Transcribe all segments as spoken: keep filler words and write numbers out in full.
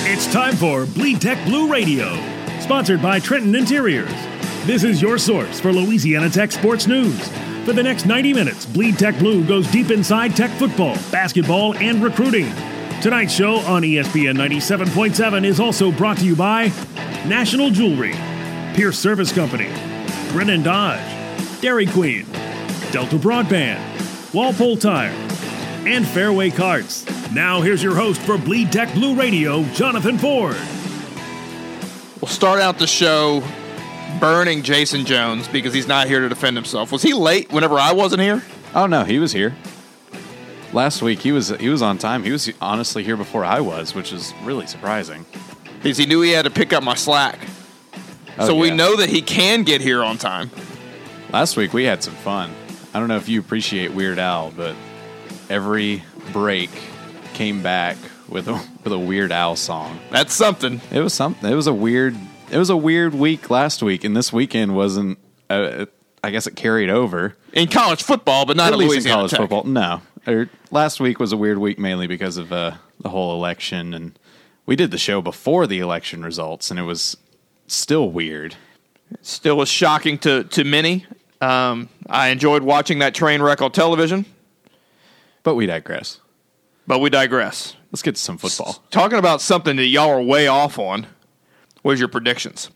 It's time for Bleed Tech Blue Radio, sponsored by Trenton Interiors. This is your source for Louisiana Tech sports news. For the next ninety minutes, Bleed Tech Blue goes deep inside Tech football, basketball, and recruiting. Tonight's show on E S P N ninety-seven point seven is also brought to you by National Jewelry, Pierce Service Company, Brennan Dodge, Dairy Queen, Delta Broadband, Walpole Tire, and Fairway Carts. Now here's your host for Bleed Tech Blue Radio, Jonathan Ford. We'll start out the show burning Jason Jones because he's not here to defend himself. Was he late whenever I wasn't here? Oh, no, he was here. Last week, he was he was on time. He was honestly here before I was, which is really surprising. Because he knew he had to pick up my slack. Oh, so we yeah. know that he can get here on time. Last week, we had some fun. I don't know if you appreciate Weird Al, but every break came back with a with a Weird Al song. That's something. It was something. It was a weird. It was a weird week last week, and this weekend wasn't. Uh, I guess it carried over In college football, but not at in least in Louisiana college Tech. football. No, Or, last week was a weird week mainly because of uh, the whole election, and we did the show before the election results, and it was still weird. Still was shocking to, to many. Um, I enjoyed watching that train wreck on television, But we digress. but we digress. Let's get to some football. Talking about something that y'all are way off on, what was your predictions?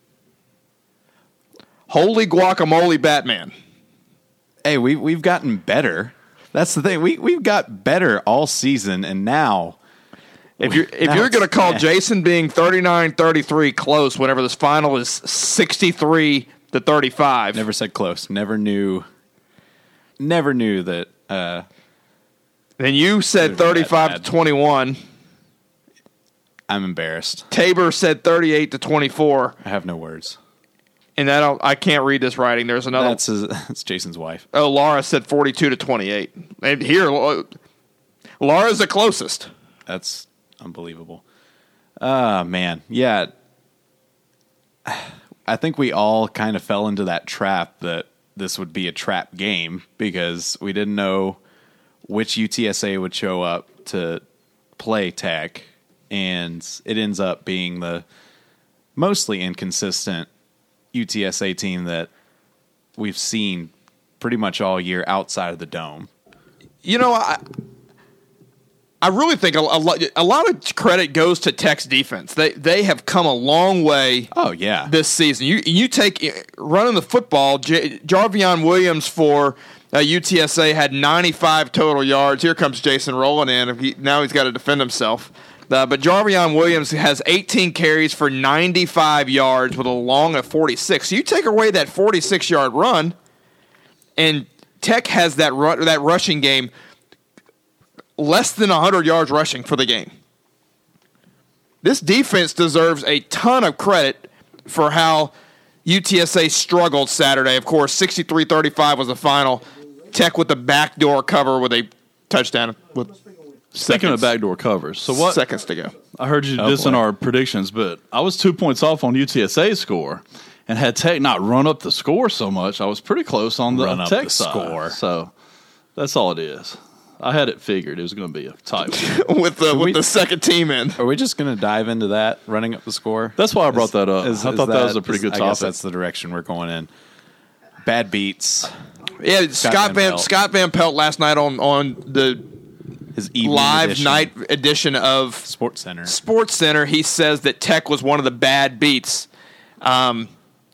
Holy guacamole, Batman. Hey, we we've gotten better. That's the thing. We we've got better all season, and now If you're if Now you're it's- going to call yeah. Jason being thirty-nine thirty-three close whenever this final is sixty-three to thirty-five, never said close. Never knew. Never knew that. Uh, then you said It was that thirty-five to bad. twenty-one. I'm embarrassed. Tabor said thirty-eight to twenty-four, I have no words. and I don't I can't read this writing. There's another. That's his, that's Jason's wife. Oh, Laura said forty-two to twenty-eight. And here, uh, Laura's the closest. That's unbelievable. Ah, man. Yeah. I think we all kind of fell into that trap that this would be a trap game because we didn't know which U T S A would show up to play Tech, and it ends up being the mostly inconsistent U T S A team that we've seen pretty much all year outside of the Dome. You know, I I really think a, a, lot, a lot of credit goes to Tech's defense. They they have come a long way. Oh, yeah. This season, you you take running the football. J, Jarvion Williams for uh, U T S A had ninety-five total yards. Here comes Jason rolling in. He, now he's got to defend himself. Uh, but Jarvion Williams has eighteen carries for ninety-five yards with a long of forty-six. So you take away that forty-six yard run, and Tech has that run, that rushing game less than one hundred yards rushing for the game. This defense deserves a ton of credit for how U T S A struggled Saturday. Of course, sixty-three thirty-five was the final. Tech with the backdoor cover with a touchdown with Speaking seconds, of backdoor covers, so what? seconds to go. I heard you Oh, just in boy. our predictions, but I was two points off on U T S A's score, and had Tech not run up the score so much, I was pretty close on the Run up Tech the side. score. So that's all it is. I had it figured it was going to be a tight one. with the with we- the second team in. Are we just going to dive into that, running up the score? That's why I brought that up. I thought that was a pretty is- good I guess topic. that's the direction we're going in. Bad beats. Yeah, Scott, Van Van Pelt. Scott Van Pelt last night on on the His evening live edition, night edition of Sports Center. Sports Center, he says that Tech was one of the bad beats. Um,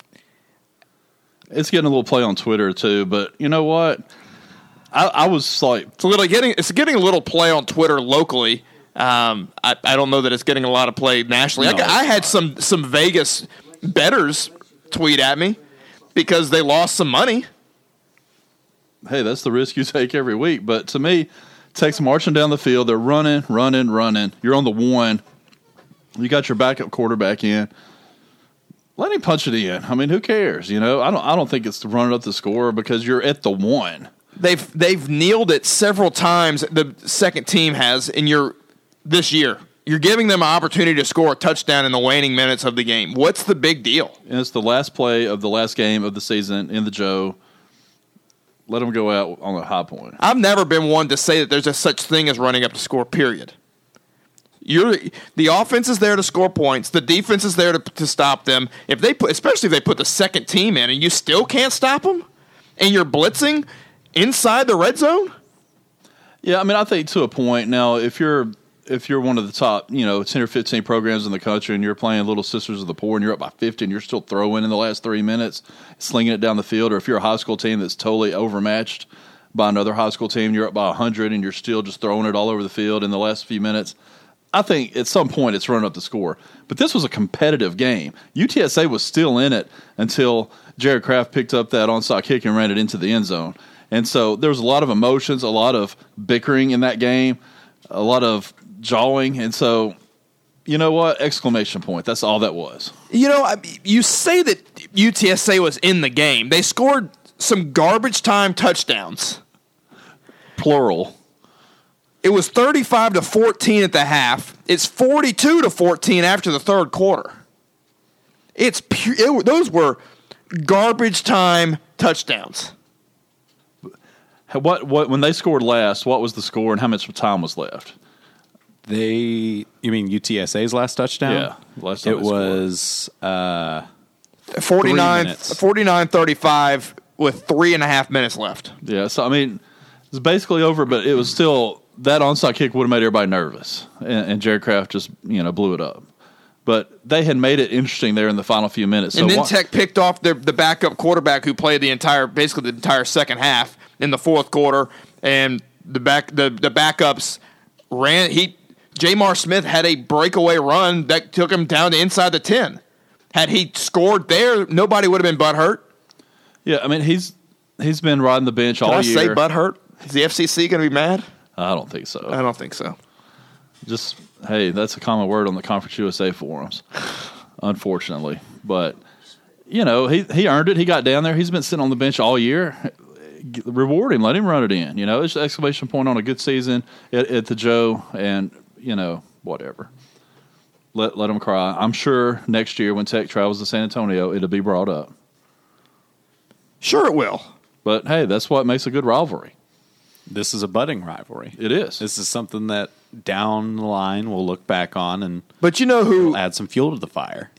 It's getting a little play on Twitter too, but you know what? I, I was like, it's a little getting it's getting a little play on Twitter locally. Um, I, I don't know that it's getting a lot of play nationally. No, I, got- I it's had some some Vegas bettors tweet at me because they lost some money. hey, that's the risk you take every week. But to me, Tech's marching down the field. They're running, running, running. You're on the one. You got your backup quarterback in. Let him punch it in. I mean, who cares? You know, I don't. I don't think it's to run it up the score because you're at the one. They've they've kneeled it several times. The second team has in your this year. You're giving them an opportunity to score a touchdown in the waning minutes of the game. What's the big deal? And it's the last play of the last game of the season in the Joe. Let them go out on a high point. I've never been one to say that there's a such thing as running up the score, period. You're the offense is there to score points. The defense is there to, to stop them. If they put, especially if they put the second team in, and you still can't stop them, and you're blitzing inside the red zone. Yeah, I mean, I think to a point. Now, if you're if you're one of the top, you know, ten or fifteen programs in the country, and you're playing Little Sisters of the Poor, and you're up by fifty, and you're still throwing in the last three minutes, slinging it down the field, or if you're a high school team that's totally overmatched by another high school team, you're up by one hundred, and you're still just throwing it all over the field in the last few minutes, I think at some point it's running up the score. But this was a competitive game. U T S A was still in it until Jared Kraft picked up that onside kick and ran it into the end zone. And so there was a lot of emotions, a lot of bickering in that game, a lot of jawing. And so, you know what? Exclamation point. That's all that was. You know, you say that U T S A was in the game. They scored some garbage time touchdowns. Plural. It was thirty-five to fourteen at the half. It's forty-two to fourteen after the third quarter. It's pure, it, those were garbage time touchdowns. What what when they scored last? What was the score and how much time was left? They, you mean U T S A's last touchdown? Yeah, last time it was uh, forty-nine, forty-nine thirty-five with three and a half minutes left. Yeah, so I mean, it's basically over, but it was still that onside kick would have made everybody nervous, and, and Jared Kraft just you know blew it up. But they had made it interesting there in the final few minutes. So and then what, Tech picked off the the backup quarterback who played the entire, basically the entire second half in the fourth quarter, and the back the the backups ran. He Jamar Smith had a breakaway run that took him down to inside the ten. Had he scored there, nobody would have been butthurt. Yeah, I mean he's he's been riding the bench Can all I year. say butthurt? Is the F C C going to be mad? I don't think so. I don't think so. Just hey, that's a common word on the Conference U S A forums, unfortunately. But you know he he earned it. He got down there. He's been sitting on the bench all year. Reward him. Let him run it in. You know, it's an exclamation point on a good season at, at the Joe, and you know whatever. Let let him cry. I'm sure next year when Tech travels to San Antonio, it'll be brought up. Sure, it will. But hey, that's what makes a good rivalry. This is a budding rivalry. It is. This is something that down the line we'll look back on and but you know who we'll add some fuel to the fire.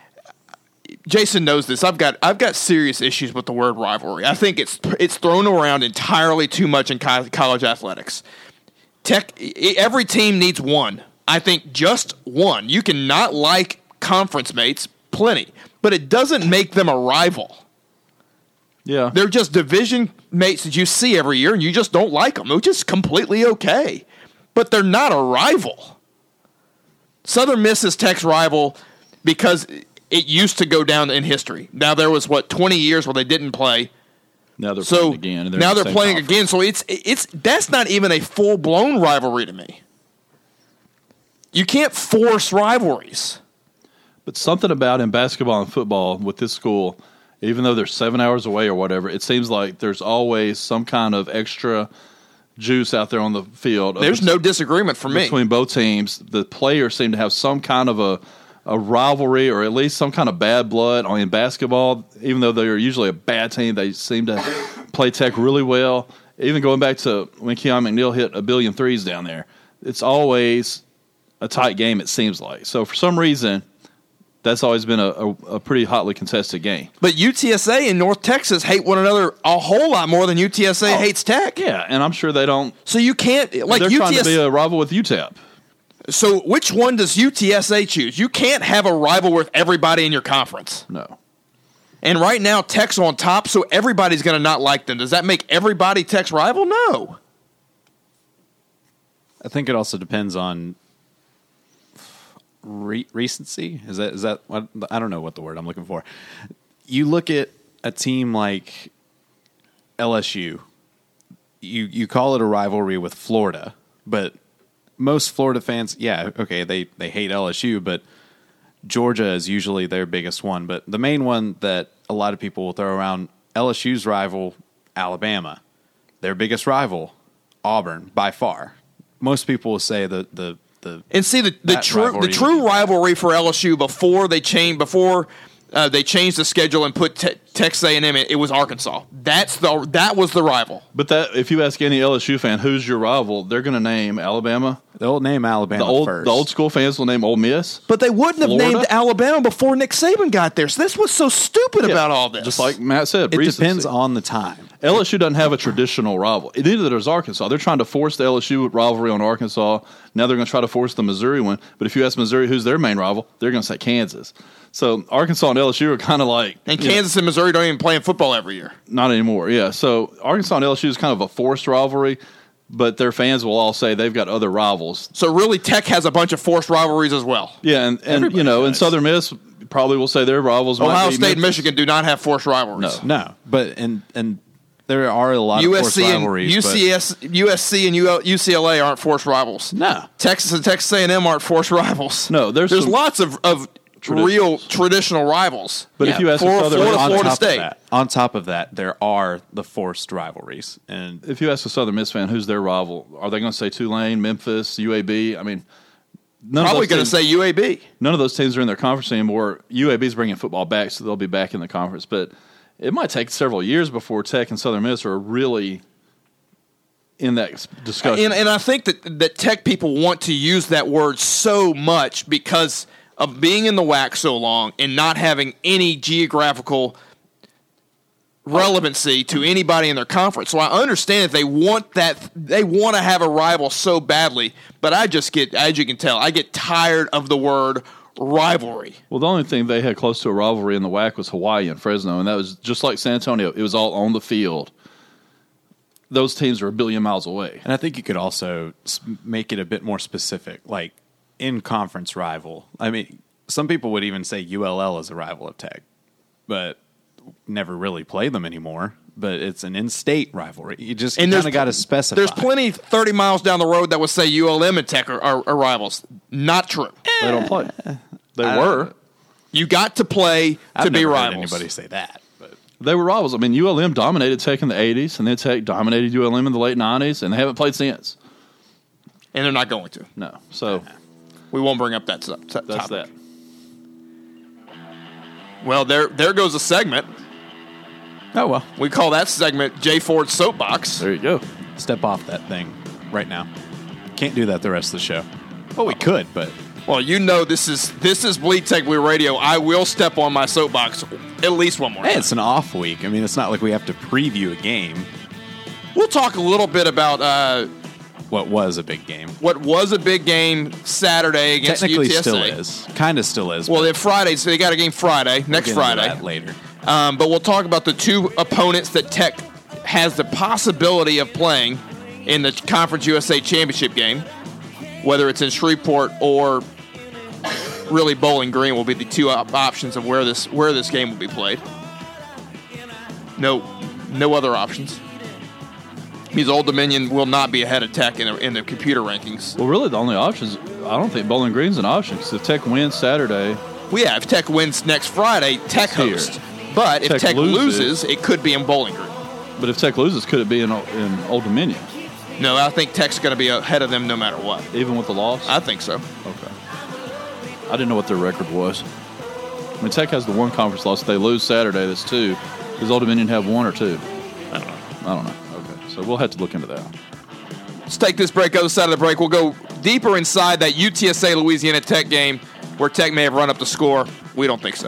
Jason knows this. I've got I've got serious issues with the word rivalry. I think it's it's thrown around entirely too much in co- college athletics. Tech, every team needs one. I think just one. You can not like conference mates, plenty, but it doesn't make them a rival. Yeah, They're just division mates that you see every year, and you just don't like them, which is completely okay. But they're not a rival. Southern Miss is Tech's rival because it used to go down in history. Now there was, what, twenty years where they didn't play. now they're So playing again. And they're now in the they're same playing conference. again. So it's it's that's not even a full-blown rivalry to me. You can't force rivalries. But something about in basketball and football with this school, even though they're seven hours away or whatever, it seems like there's always some kind of extra juice out there on the field. There's no disagreement for me. Between both teams. The players seem to have some kind of a, a rivalry or at least some kind of bad blood in basketball. Even though they're usually a bad team, they seem to play Tech really well. Even going back to when Keon McNeil hit a billion threes down there, it's always a tight game, it seems like. So for some reason, that's always been a, a, a pretty hotly contested game. But U T S A and North Texas hate one another a whole lot more than U T S A Oh, hates Tech. Yeah, and I'm sure they don't. So you can't like They're U T S A. trying to be a rival with U T E P. So which one does U T S A choose? You can't have a rival with everybody in your conference. No. And right now Tech's on top, so everybody's going to not like them. Does that make everybody Tech's rival? No. I think it also depends on re- recency. Is that is that what, I don't know what the word I'm looking for. You look at a team like L S U. You you call it a rivalry with Florida, but most Florida fans, yeah, okay, they they hate L S U, but Georgia is usually their biggest one. But the main one that a lot of people will throw around, L S U's rival, Alabama. Their biggest rival, Auburn, by far. Most people will say the the the And see the the that true the rivalry- true rivalry for L S U before they changed before uh, they changed the schedule and put te- Texas A and M in, it was Arkansas. That's the that was the rival. But that if you ask any L S U fan who's your rival, they're going to name Alabama. They'll name Alabama The old first. the old school fans will name Ole Miss. But they wouldn't have Florida? named Alabama before Nick Saban got there. So that's what's so stupid Yeah, about all this. Just like Matt said, It recency. depends on the time. L S U doesn't have a traditional rival. Neither does Arkansas. They're trying to force the L S U rivalry on Arkansas. Now they're going to try to force the Missouri one. But if you ask Missouri who's their main rival, they're going to say Kansas. So Arkansas and L S U are kind of like and you know, Kansas and Missouri don't even play in football every year. not anymore. Yeah. So Arkansas and L S U is kind of a forced rivalry, but their fans will all say they've got other rivals. So really, Tech has a bunch of forced rivalries as well. Yeah, and, and Everybody you know, in does. Southern Miss probably will say their rivals. might Ohio be State and Memphis. Michigan do not have forced rivalries. No. No, but and and there are a lot of U S forced C and rivalries. U C S, U S C and U C L A aren't forced rivals. but no, Texas and Texas A and M aren't forced rivals. No, there's there's some lots of, of real traditional rivals. But Yeah, if you ask Florida- a Southern Florida- on Florida top State. Of that, on top of that, there are the forced rivalries, and if you ask a Southern Miss fan who's their rival, are they going to say Tulane, Memphis, U A B? I mean, none Probably of those going to teams, say U A B. none of those teams are in their conference anymore. U A B is bringing football back, so they'll be back in the conference. But it might take several years before Tech and Southern Miss are really in that discussion. And, and I think that, that Tech people want to use that word so much because of being in the W A C so long and not having any geographical relevancy to anybody in their conference. So I understand that they want that they want to have a rival so badly, but I just get, as you can tell, I get tired of the word rivalry. Well, the only thing they had close to a rivalry in the W A C was Hawaii and Fresno, and that was just like San Antonio. It was all on the field. Those teams are a billion miles away. and I think you could also s- make it a bit more specific, like in conference rival. I mean, some people would even say U L L is a rival of Tech, but never really play them anymore. But it's an in-state rivalry. You just And kind there's of got to specify. There's plenty thirty miles down the road that would say U L M and Tech are, are, are rivals. Not true. They don't play. They were. You got to play to I've be never heard rivals. anybody say that. But They were rivals. I mean, U L M dominated Tech in the eighties, and then Tech dominated U L M in the late nineties, and they haven't played since. And they're not going to. No. So We won't bring up that, t- t- that's topic. that. Well, there there goes a segment. oh well, We call that segment Jay Ford's Soapbox. There you go. step off that thing right now. Can't do that the rest of the show. Well, we could, but Well, you know this is this is Bleed Tech Blue Radio. I will step on my soapbox at least one more hey, time. it's an off week. I mean, it's not like we have to preview a game. We'll talk a little bit about uh, What was a big game? what was a big game Saturday against Technically, U T S A. still is. Kind of still is. Well, but if Friday, so they got a game Friday, we'll next get into Friday. that later. Um, but we'll talk about the two opponents that Tech has the possibility of playing in the Conference U S A Championship game, whether it's in Shreveport or really Bowling Green will be the two op- options of where this where this game will be played. No, no other options. Means Old Dominion will not be ahead of Tech in the, in the computer rankings. Well, really, the only options, I don't think Bowling Green's an option, because if Tech wins Saturday, Well, yeah, if Tech wins next Friday, Tech Here. hosts. But if Tech Tech, loses- loses, it could be in Bowling Green. but if Tech loses, could it be in, in Old Dominion, No, I think Tech's going to be ahead of them no matter what. even with the loss? I think so. Okay. I didn't know what their record was. I mean, Tech has the one conference loss. If they lose Saturday, that's two. Does Old Dominion have one or two? I don't know. I don't know. Okay. So we'll have to look into that. Let's take this break. Other side of the break, we'll go deeper inside that U T S A Louisiana Tech game where Tech may have run up the score. We don't think so.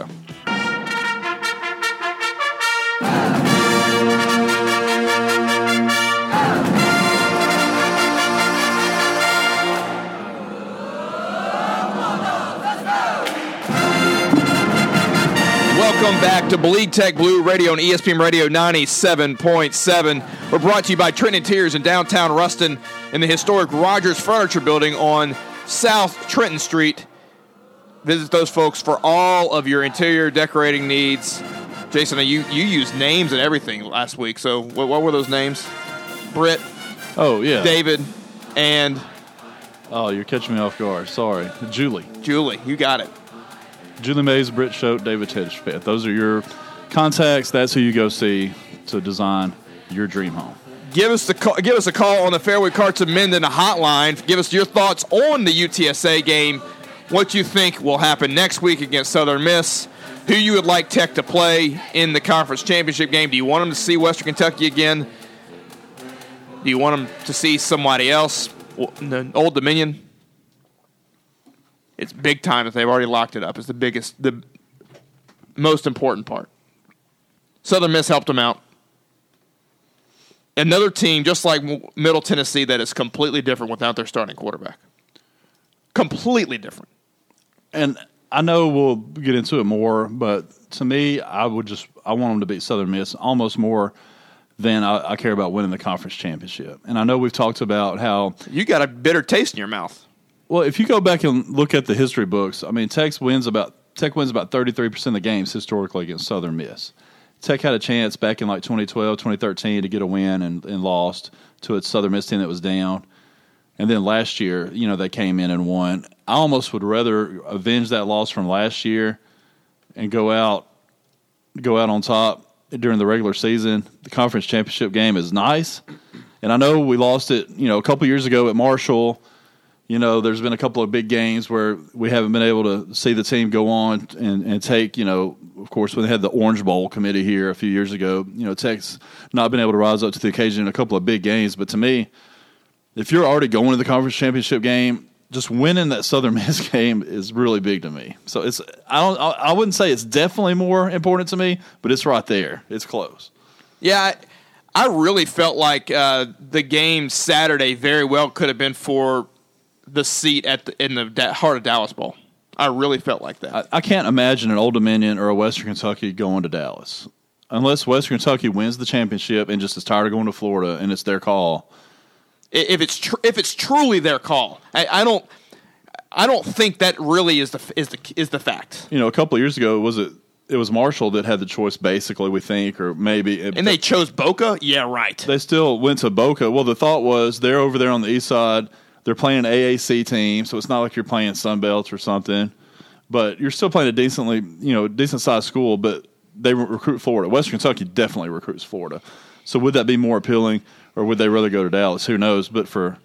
Welcome back to Bleed Tech Blue Radio on E S P N Radio ninety-seven point seven. We're brought to you by Trenton Interiors in downtown Ruston in the historic Rogers Furniture Building on South Trenton Street. Visit those folks for all of your interior decorating needs. Jason, you, you used names and everything last week, so what, what were those names? Britt, Oh, yeah. David, and Oh, you're catching me off guard. Sorry. Julie. Julie. You got it. Julie Mays, Britt Schote, David Tedesfith. Those are your contacts. That's who you go see to design your dream home. Give us the call, give us a call on the Fairway Carts of Minden hotline. Give us your thoughts on the U T S A game. What you think will happen next week against Southern Miss. who you would like Tech to play in the conference championship game. Do you want them to see Western Kentucky again? Do you want them to see somebody else? Old Dominion? It's big time that they've already locked it up. It's the biggest, the most important part. Southern Miss helped them out. Another team, just like Middle Tennessee, that is completely different without their starting quarterback. Completely different. And I know we'll get into it more, but to me, I would just I want them to beat Southern Miss almost more than I, I care about winning the conference championship. And I know we've talked about how you got a bitter taste in your mouth. Well, if you go back and look at the history books, I mean, Tech wins about Tech wins about thirty-three percent of the games historically against Southern Miss. Tech had a chance back in like twenty twelve, twenty thirteen to get a win and, and lost to a Southern Miss team that was down. And then last year, you know, they came in and won. I almost would rather avenge that loss from last year and go out go out on top during the regular season. The conference championship game is nice. And I know we lost it, you know, a couple years ago at Marshall. You know, there's been a couple of big games where we haven't been able to see the team go on and, and take, you know, of course, when they had the Orange Bowl committee here a few years ago, you know, Tech's not been able to rise up to the occasion in a couple of big games. But to me, if you're already going to the conference championship game, just winning that Southern Miss game is really big to me. So it's I don't I wouldn't say it's definitely more important to me, but it's right there. It's close. Yeah, I, I really felt like uh, the game Saturday very well could have been for the seat at the, in the heart of Dallas Bowl. I really felt like that. I, I can't imagine an Old Dominion or a Western Kentucky going to Dallas unless Western Kentucky wins the championship and just is tired of going to Florida and it's their call. If it's tr- if it's truly their call, I, I don't I don't think that really is the is the is the fact. You know, a couple of years ago, was it it was Marshall that had the choice, basically, we think, or maybe. It, and they chose Boca? Yeah, right. They still went to Boca. Well, the thought was they're over there on the east side. They're playing an A A C team, so it's not like you're playing Sunbelt or something. But you're still playing a decently, you know, decent-sized school, but they recruit Florida. Western Kentucky definitely recruits Florida. So would that be more appealing, or would they rather go to Dallas? Who knows? But for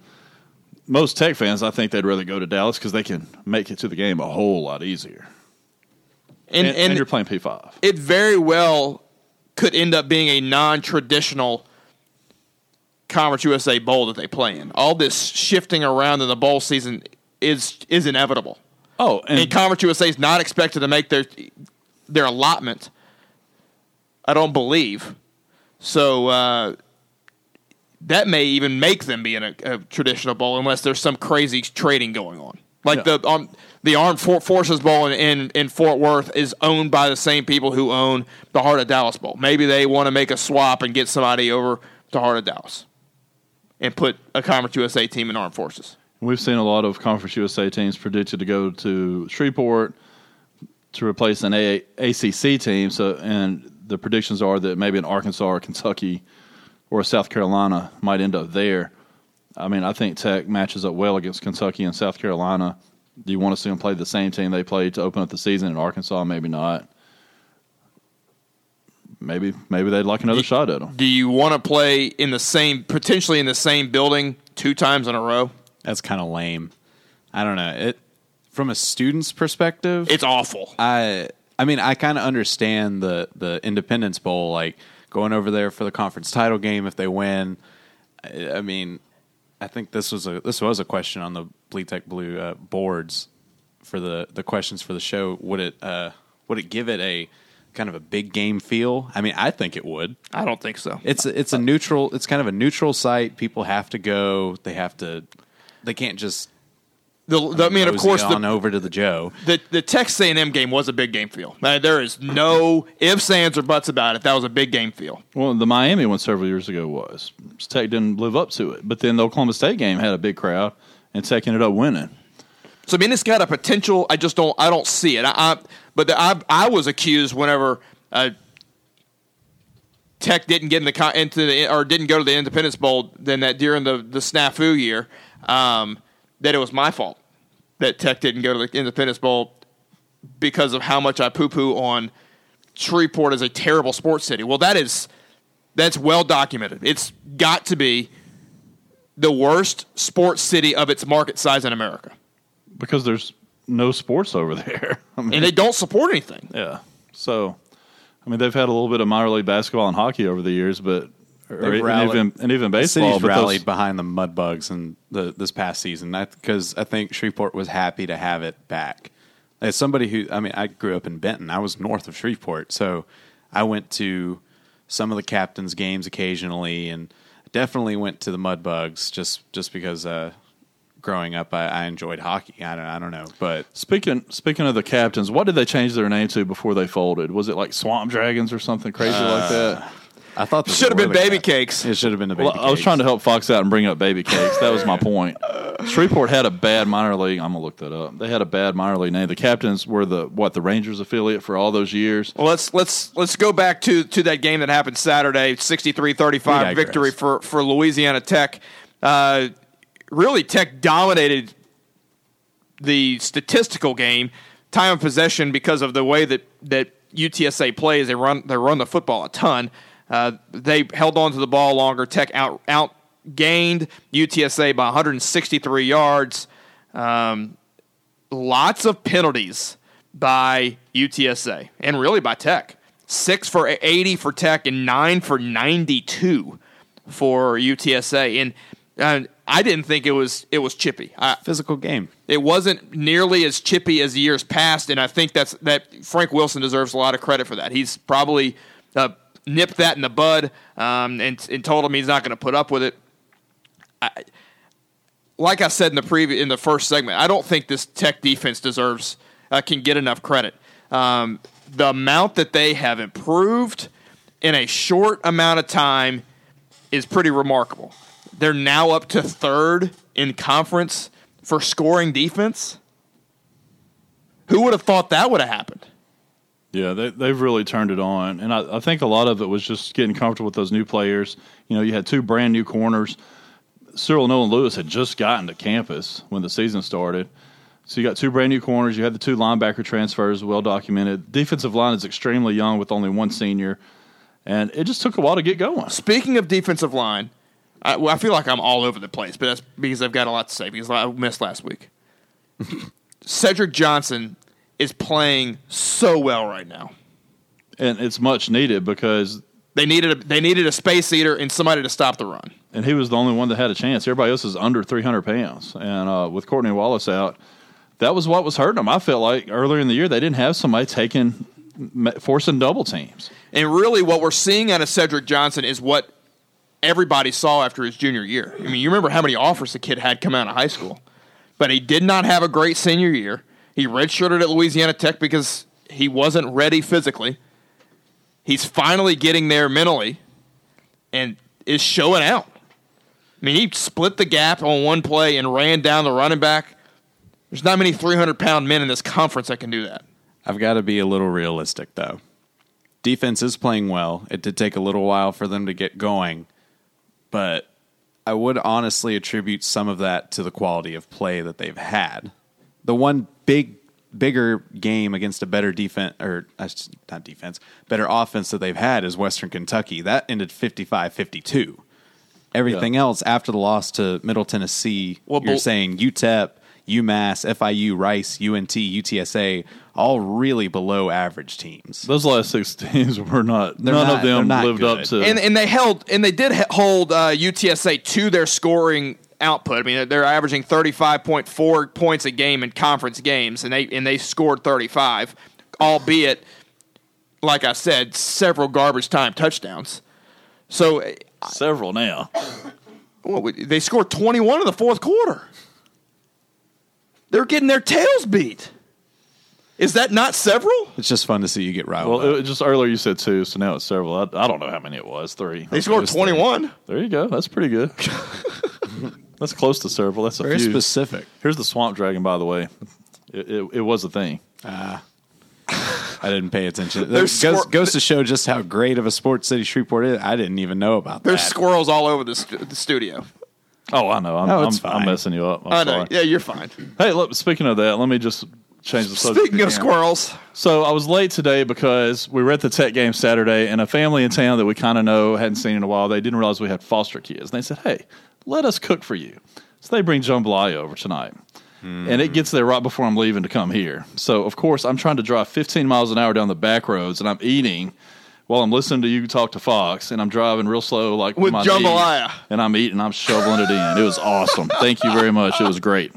most Tech fans, I think they'd rather go to Dallas because they can make it to the game a whole lot easier. And, and, and, and you're playing P five. It very well could end up being a non-traditional Conference U S A Bowl that they play in. All this shifting around in the bowl season is is inevitable. Oh, and, and Conference U S A is not expected to make their their allotment. I don't believe. So uh, that may even make them be in a, a traditional bowl unless there's some crazy trading going on. Like yeah. the um, the Armed Forces Bowl in, in, in Fort Worth is owned by the same people who own the Heart of Dallas Bowl. Maybe they want to make a swap and get somebody over to Heart of Dallas and put a Conference U S A team in Armed Forces. We've seen a lot of Conference U S A teams predicted to go to Shreveport to replace an A C C team. So, and the predictions are that maybe an Arkansas or Kentucky or a South Carolina might end up there. I mean, I think Tech matches up well against Kentucky and South Carolina. Do you want to see them play the same team they played to open up the season in Arkansas? Maybe not. Maybe maybe they'd like another do, shot at them. Do you want to play in the same, potentially in the same building two times in a row? That's kind of lame. I don't know. It from a student's perspective, it's awful. I I mean, I kind of understand the the Independence Bowl, like going over there for the conference title game if they win. I, I mean, I think this was a this was a question on the Bleed Tech Blue uh, boards for the, the questions for the show. Would it uh, would it give it a kind of a big game feel? I mean, I think it would. I don't think so. It's it's a neutral. It's kind of a neutral site. People have to go. They have to. They can't just. The, the, I mean, of course, on the, over to the Joe. The the Texas A and M game was a big game feel. I mean, there is no ifs, ands, or buts about it. That was a big game feel. Well, the Miami one several years ago was. Tech didn't live up to it. But then the Oklahoma State game had a big crowd, and Tech ended up winning. So I mean, it's got a potential. I just don't. I don't see it. I, I but the, I I was accused whenever uh, Tech didn't get in the into the or didn't go to the Independence Bowl. Then that during the the snafu year, um, that it was my fault that Tech didn't go to the Independence Bowl because of how much I poo-poo on Shreveport as a terrible sports city. Well, that is that's well documented. It's got to be the worst sports city of its market size in America. Because there's no sports over there. I mean, and they don't support anything. Yeah. So, I mean, they've had a little bit of minor league basketball and hockey over the years, but or, and even and even baseball. City's but rallied those, behind the Mudbugs in the this past season because I think Shreveport was happy to have it back. As somebody who, I mean, I grew up in Benton. I was north of Shreveport, so I went to some of the captains' games occasionally, and definitely went to the Mudbugs just just because uh, growing up I, I enjoyed hockey. I don't I don't know, but speaking speaking of the captains, what did they change their name to before they folded? Was it like Swamp Dragons or something crazy uh, like that? I thought should have been Baby Cakes. It should have been the Baby well, Cakes. I was trying to help Fox out and bring up Baby Cakes. That was my point. Shreveport had a bad minor league. I'm gonna look that up. They had a bad minor league name. The captains were the what the Rangers affiliate for all those years. Well, let's let's let's go back to, to that game that happened Saturday, sixty-three thirty-five victory for, for Louisiana Tech. Uh, really, Tech dominated the statistical game, time of possession, because of the way that, that U T S A plays. They run they run the football a ton. Uh, they held on to the ball longer. Tech out outgained U T S A by one hundred sixty-three yards. Um, lots of penalties by U T S A and really by Tech. Six for eighty for Tech and nine for ninety-two for U T S A. And uh, I didn't think it was it was chippy. I, Physical game. It wasn't nearly as chippy as the years past, and I think that's that Frank Wilson deserves a lot of credit for that. He's probably uh, nipped that in the bud um, and, and told him he's not going to put up with it. I, like I said in the previous in the first segment, I don't think this Tech defense deserves uh, can get enough credit. Um, the amount that they have improved in a short amount of time is pretty remarkable. They're now up to third in conference for scoring defense. Who would have thought that would have happened? Yeah, they, they've really turned it on. And I, I think a lot of it was just getting comfortable with those new players. You know, you had two brand new corners. Cyril Nolan Lewis had just gotten to campus when the season started. So you got two brand new corners. You had the two linebacker transfers, well documented. Defensive line is extremely young with only one senior. And it just took a while to get going. Speaking of defensive line, I, well, I feel like I'm all over the place, but that's because I've got a lot to say because I missed last week. Cedric Johnson is playing so well right now. And it's much needed because they needed a, they needed a space eater and somebody to stop the run. And he was the only one that had a chance. Everybody else is under three hundred pounds. And uh, with Courtney Wallace out, that was what was hurting them. I felt like earlier in the year they didn't have somebody taking forcing double teams. And really what we're seeing out of Cedric Johnson is what everybody saw after his junior year. I mean, you remember how many offers the kid had come out of high school. But he did not have a great senior year. He redshirted at Louisiana Tech because he wasn't ready physically. He's finally getting there mentally and is showing out. I mean, he split the gap on one play and ran down the running back. There's not many three hundred pound men in this conference that can do that. I've got to be a little realistic, though. Defense is playing well. It did take a little while for them to get going, but I would honestly attribute some of that to the quality of play that they've had. The one big, bigger game against a better defense, or not defense, better offense that they've had is Western Kentucky. That ended fifty-five fifty-two. Everything yeah. else after the loss to Middle Tennessee, well, you're saying U T E P, UMass, F I U, Rice, U N T, U T S A, all really below average teams. Those last six teams were not. They're none not, of them lived good. up to. And, and they held, and they did hold uh, U T S A to their scoring output. I mean, they're averaging thirty-five point four points a game in conference games, and they and they scored thirty-five, albeit, like I said, several garbage time touchdowns. So several now. Well, they scored twenty-one in the fourth quarter. They're getting their tails beat. Is that not several? It's just fun to see you get riled well, up. It, just earlier you said two, so now it's several. I, I don't know how many it was. Three. They scored twenty-one. Three. There you go. That's pretty good. That's close to several. That's a Very few. specific. Here's the Swamp Dragon, by the way. It, it, it was a thing. Ah. I didn't pay attention. That goes, squir- goes to show just how great of a sports city Shreveport is. I didn't even know about There's that. There's squirrels all over the, stu- the studio. Oh, I know. I'm, no, it's I'm, fine. I'm messing you up. I'm I know. sorry. Yeah, you're fine. Hey, look, speaking of that, let me just change the subject. Speaking of squirrels. So I was late today because we were at the Tech game Saturday, and a family in town that we kind of know, hadn't seen in a while, they didn't realize we had foster kids. And they said, hey, let us cook for you. So they bring jambalaya over tonight. mm. and it gets there right before I'm leaving to come here. So, of course, I'm trying to drive fifteen miles an hour down the back roads, and I'm eating while I'm listening to you talk to Fox, and I'm driving real slow like with my jambalaya. Knees, and I'm eating, I'm shoveling it in. It was awesome. Thank you very much. It was great.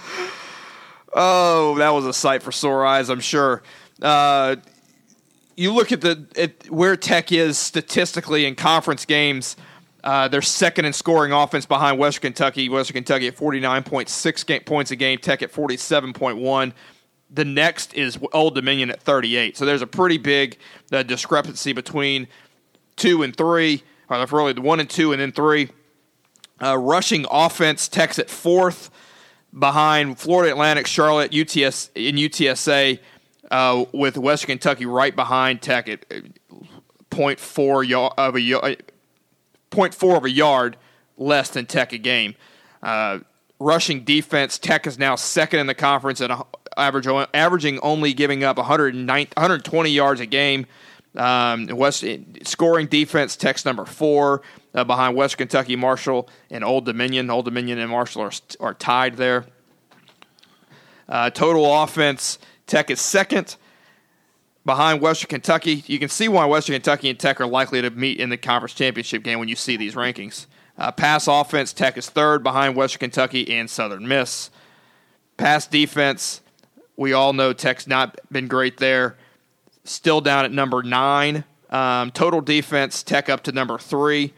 Oh, that was a sight for sore eyes, I'm sure. Uh, you look at the at where Tech is statistically in conference games. Uh, they're second in scoring offense behind Western Kentucky. Western Kentucky at forty-nine point six game, points a game. Tech at forty-seven point one. The next is Old Dominion at thirty-eight. So there's a pretty big uh, discrepancy between two and three, or really the one and two and then three. Uh, rushing offense, Tech's at fourth behind Florida Atlantic, Charlotte, U T S, and U T S A, uh, with Western Kentucky right behind Tech at point four of a yard, point four of a yard less than Tech a game. Uh, rushing defense, Tech is now second in the conference at a average, averaging only giving up one hundred nine, one hundred twenty yards a game. Um, West scoring defense, Tech's number four uh, behind West Kentucky, Marshall, and Old Dominion. Old Dominion and Marshall are are tied there. Uh, total offense, Tech is second behind Western Kentucky. You can see why Western Kentucky and Tech are likely to meet in the conference championship game when you see these rankings. Uh, pass offense, Tech is third behind Western Kentucky and Southern Miss. Pass defense, we all know Tech's not been great there. Still down at number nine. Um, total defense, Tech up to number three.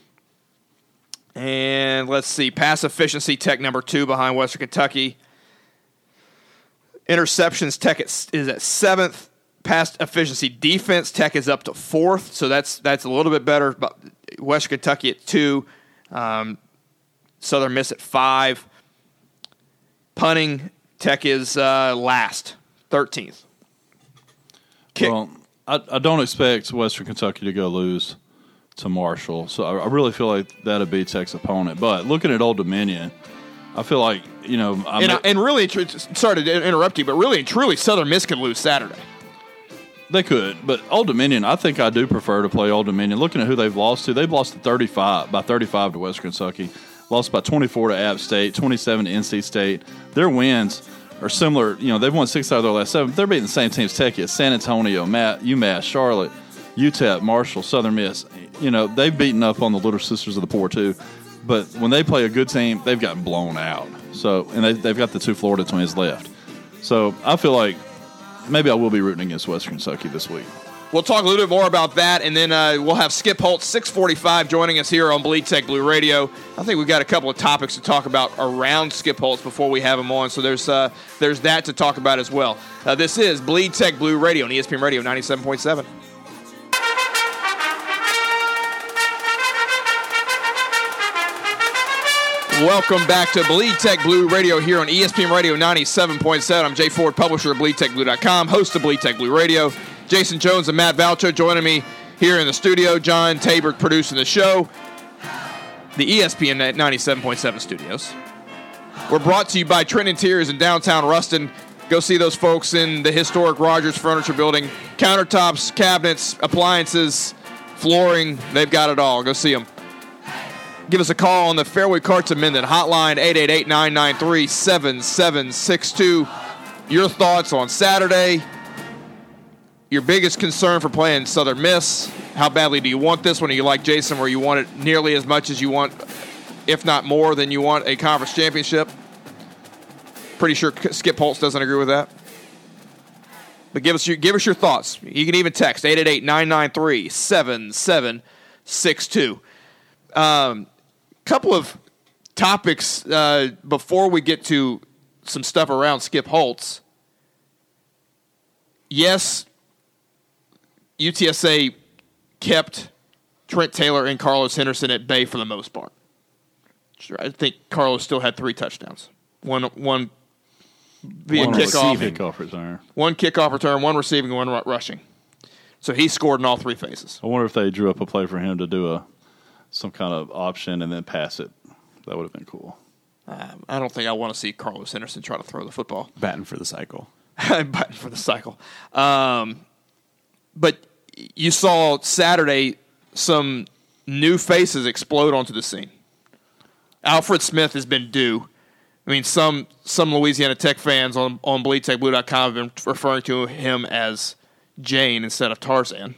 And let's see, pass efficiency, Tech number two behind Western Kentucky. Interceptions, Tech is at seventh. Pass efficiency defense, Tech is up to fourth, so that's that's a little bit better. But Western Kentucky at two, um, Southern Miss at five. Punting, Tech is uh, last, thirteenth. Kick. Well, I, I don't expect Western Kentucky to go lose to Marshall, so I, I really feel like that'll be Tech's opponent. But looking at Old Dominion, I feel like, you know, I'm and, and really, sorry to interrupt you, but really and truly, Southern Miss could lose Saturday. They could, but Old Dominion, I think I do prefer to play Old Dominion. Looking at who they've lost to, they've lost to thirty-five by thirty-five to Western Kentucky, lost by twenty-four to App State, twenty-seven to N C State. Their wins are similar. You know, they've won six out of their last seven. They're beating the same teams Tech is: San Antonio, Matt, UMass, Charlotte, U T E P, Marshall, Southern Miss. You know, they've beaten up on the little sisters of the poor too. But when they play a good team, they've gotten blown out. So, and they, they've got the two Florida twins left. So I feel like maybe I will be rooting against Western Kentucky this week. We'll talk a little bit more about that, and then uh, we'll have Skip Holtz, six forty-five, joining us here on Bleed Tech Blue Radio. I think we've got a couple of topics to talk about around Skip Holtz before we have him on, so there's uh, there's that to talk about as well. Uh, this is Bleed Tech Blue Radio on E S P N Radio ninety-seven point seven. Welcome back to Bleed Tech Blue Radio here on E S P N Radio ninety-seven point seven. I'm Jay Ford, publisher of Bleed Tech Blue dot com, host of Bleed Tech Blue Radio. Jason Jones and Matt Valcho joining me here in the studio. John Tabor producing the show. The E S P N ninety-seven point seven studios. We're brought to you by Trent Interiors in downtown Ruston. Go see those folks in the historic Rogers Furniture Building. Countertops, cabinets, appliances, flooring, they've got it all. Go see them. Give us a call on the Fairway Carts Amendment hotline, eight eight eight, nine nine three, seven seven six two. Your thoughts on Saturday. Your biggest concern for playing Southern Miss. How badly do you want this one? Are you like Jason where you want it nearly as much as you want, if not more than you want a conference championship? Pretty sure Skip Holtz doesn't agree with that. But give us your give us your thoughts. You can even text eight eight eight, nine nine three, seven seven six two. Um, couple of topics uh, before we get to some stuff around Skip Holtz. Yes, U T S A kept Trent Taylor and Carlos Henderson at bay for the most part. Sure, I think Carlos still had three touchdowns. One one via one kickoff, kickoff return. One kickoff return, one receiving, one rushing. So he scored in all three phases. I wonder if they drew up a play for him to do a some kind of option and then pass it. That would have been cool. Um, I don't think I want to see Carlos Henderson try to throw the football. Batting for the cycle. Batting for the cycle. Um, but you saw Saturday some new faces explode onto the scene. Alfred Smith has been due I mean, some some Louisiana Tech fans on, on bleed tech blue dot com have been referring to him as Jane instead of Tarzan.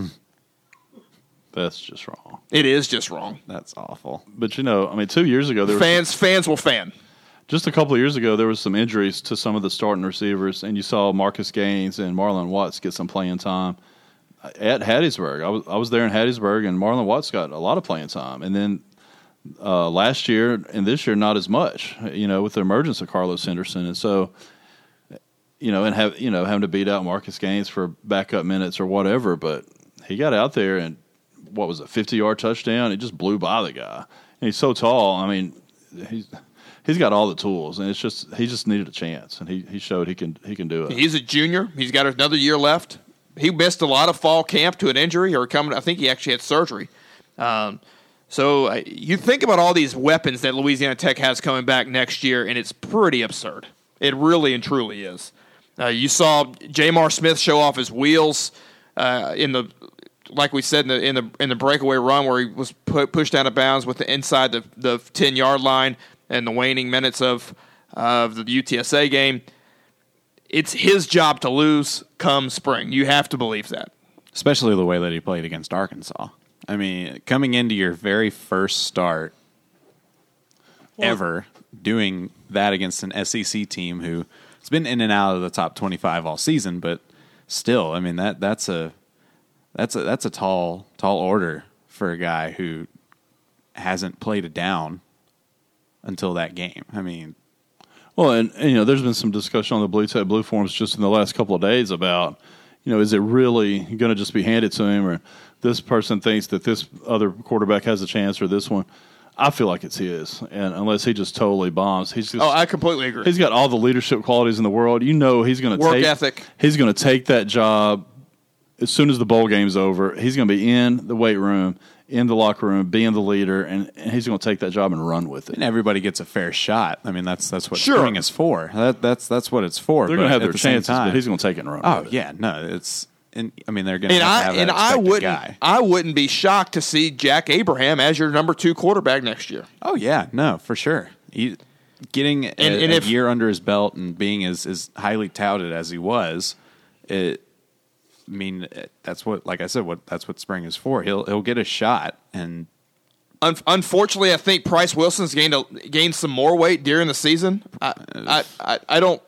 That's just wrong. It is just wrong. That's awful. But, you know, I mean, two years ago, there was Fans fans will fan. just a couple of years ago, there was some injuries to some of the starting receivers, and you saw Marcus Gaines and Marlon Watts get some playing time at Hattiesburg. I was I was there in Hattiesburg, and Marlon Watts got a lot of playing time. And then uh, last year and this year, not as much, you know, with the emergence of Carlos Henderson. And so, you know, and have you know having to beat out Marcus Gaines for backup minutes or whatever, but he got out there and what was it, fifty-yard touchdown? He just blew by the guy. And he's so tall. I mean, he's he's got all the tools, and it's just he just needed a chance, and he, he showed he can he can do it. He's a junior. He's got another year left. He missed a lot of fall camp to an injury, or coming. I think he actually had surgery. Um, so uh, you think about all these weapons that Louisiana Tech has coming back next year, and it's pretty absurd. It really and truly is. Uh, you saw Jamar Smith show off his wheels uh, in the. Like we said in the in the in the breakaway run where he was put, pushed out of bounds with the inside the the ten yard line and the waning minutes of of the U T S A game, it's his job to lose come spring. You have to believe that, especially the way that he played against Arkansas. I mean, coming into your very first start well, ever, doing that against an S E C team who has been in and out of the top twenty-five all season, but still, I mean that that's a That's a that's a tall tall order for a guy who hasn't played it down until that game. I mean, well, and, and you know, there's been some discussion on the Blue Tech Blue forums just in the last couple of days about, you know, is it really going to just be handed to him, or this person thinks that this other quarterback has a chance, or this one. I feel like it's his, and unless he just totally bombs, he's just. Oh, I completely agree. He's got all the leadership qualities in the world. You know, he's going to work take, ethic. He's going to take that job. As soon as the bowl game's over, he's going to be in the weight room, in the locker room, being the leader, and, and he's going to take that job and run with it. And everybody gets a fair shot. I mean, that's that's what sure. spring is for. That, that's that's what it's for. They're going to have their the chances, time, but he's going to take it and run. Oh with it. yeah, no, it's. And I mean, they're going to and have I to have that and I wouldn't guy. I wouldn't be shocked to see Jack Abraham as your number two quarterback next year. Oh yeah, no, for sure. He, getting a, and, and a if, year under his belt and being as, as highly touted as he was, it. I mean, that's what, like I said, what that's what spring is for. He'll he'll get a shot, and un- unfortunately, I think Price Wilson's gained a, gained some more weight during the season. I I, I, I don't.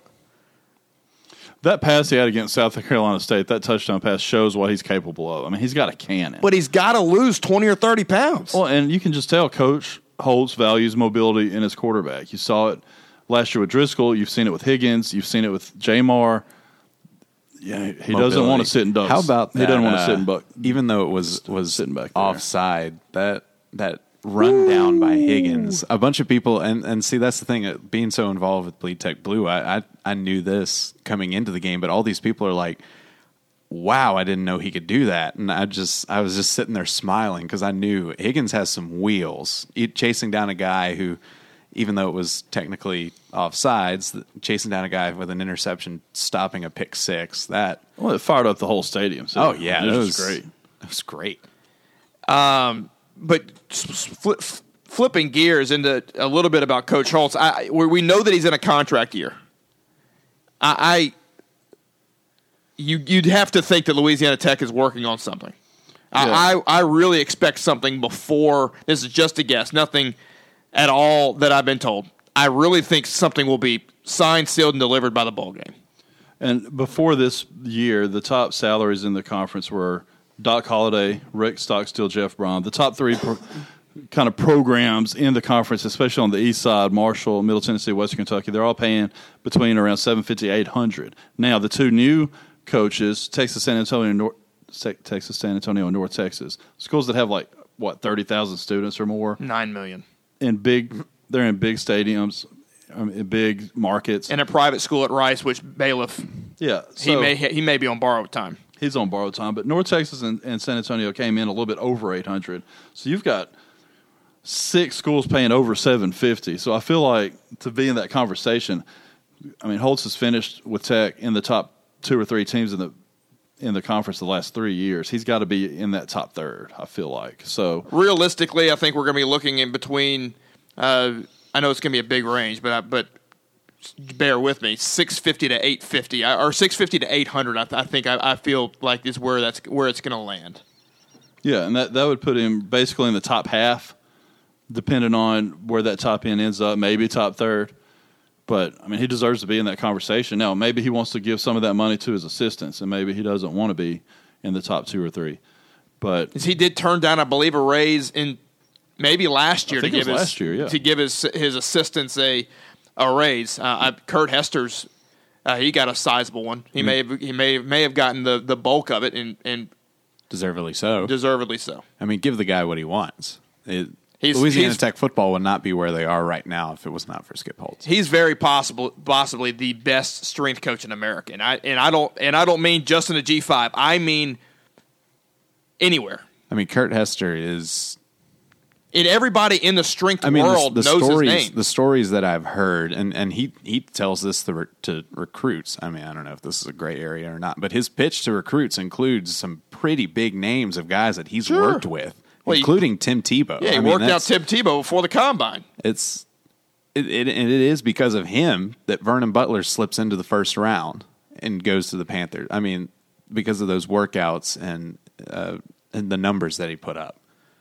That pass he had against South Carolina State, that touchdown pass shows what he's capable of. I mean, he's got a cannon, but he's got to lose twenty or thirty pounds. Well, and you can just tell Coach Holtz values mobility in his quarterback. You saw it last year with Driscoll. You've seen it with Higgins. You've seen it with Jamar. Yeah, he Mobility. doesn't want to sit in ducks. How about that? He doesn't want to uh, sit in buck. Even though it was was sitting back there. offside, that that run down by Higgins, a bunch of people, and, and see that's the thing. Being so involved with Bleed Tech Blue, I, I I knew this coming into the game, but all these people are like, "Wow, I didn't know he could do that," and I just I was just sitting there smiling because I knew Higgins has some wheels, he, chasing down a guy who. Even though it was technically offsides, chasing down a guy with an interception, stopping a pick six, that well, it fired up the whole stadium. So oh yeah, it was, was great. It was great. Um, but flip, flipping gears into a little bit about Coach Holtz, I, we know that he's in a contract year. I, I you you'd have to think that Louisiana Tech is working on something. Yeah. I, I I really expect something before. This is just a guess. Nothing. At all that I've been told. I really think something will be signed, sealed, and delivered by the bowl game. And before this year, the top salaries in the conference were Doc Holliday, Rick Stockstill, Jeff Braun. The top three pro- kind of programs in the conference, especially on the east side, Marshall, Middle Tennessee, Western Kentucky, they're all paying between around seven fifty, eight hundred. Now, the two new coaches, Texas San Antonio, North, Texas San Antonio, and North Texas, schools that have like, what, thirty thousand students or more? Nine million. In big, they're in big stadiums, um, in big markets, and a private school at Rice, which Bailiff, yeah, so he may he may be on borrowed time. He's on borrowed time, but North Texas and, and San Antonio came in a little bit over eight hundred. So you've got six schools paying over seven fifty. So I feel like to be in that conversation, I mean, Holtz has finished with Tech in the top two or three teams in the in the conference the last three years. He's got to be in that top third, I feel like. So realistically, I think we're going to be looking in between uh, I know it's going to be a big range, but I, but bear with me, six fifty to eight fifty, or six fifty to eight hundred. I, th- I think I, I feel like is where that's where it's going to land. Yeah, and that that would put him basically in the top half, depending on where that top end ends up. Maybe top third. But, I mean, he deserves to be in that conversation. Now, maybe he wants to give some of that money to his assistants, and maybe he doesn't want to be in the top two or three. But he did turn down, I believe, a raise in maybe last year I think to it give was his last year, yeah. to give his his assistants a a raise. Uh, I, Kurt Hester's uh, he got a sizable one. He mm-hmm. may have he may may have gotten the, the bulk of it, and, and deservedly so. Deservedly so. I mean, give the guy what he wants. It, He's, Louisiana he's, Tech football would not be where they are right now if it was not for Skip Holtz. He's very possible, possibly the best strength coach in America, and I and I don't and I don't mean just in the G five. I mean anywhere. I mean, Kurt Hester is. And everybody in the strength I mean, world the, the knows stories, his name. The stories that I've heard, and, and he he tells this to, to recruits. I mean, I don't know if this is a gray area or not, but his pitch to recruits includes some pretty big names of guys that he's sure. worked with. Well, including Tim Tebow. Yeah, he I mean, worked out Tim Tebow before the combine. It's it, it, and it is because of him that Vernon Butler slips into the first round and goes to the Panthers. I mean, because of those workouts and uh, and the numbers that he put up.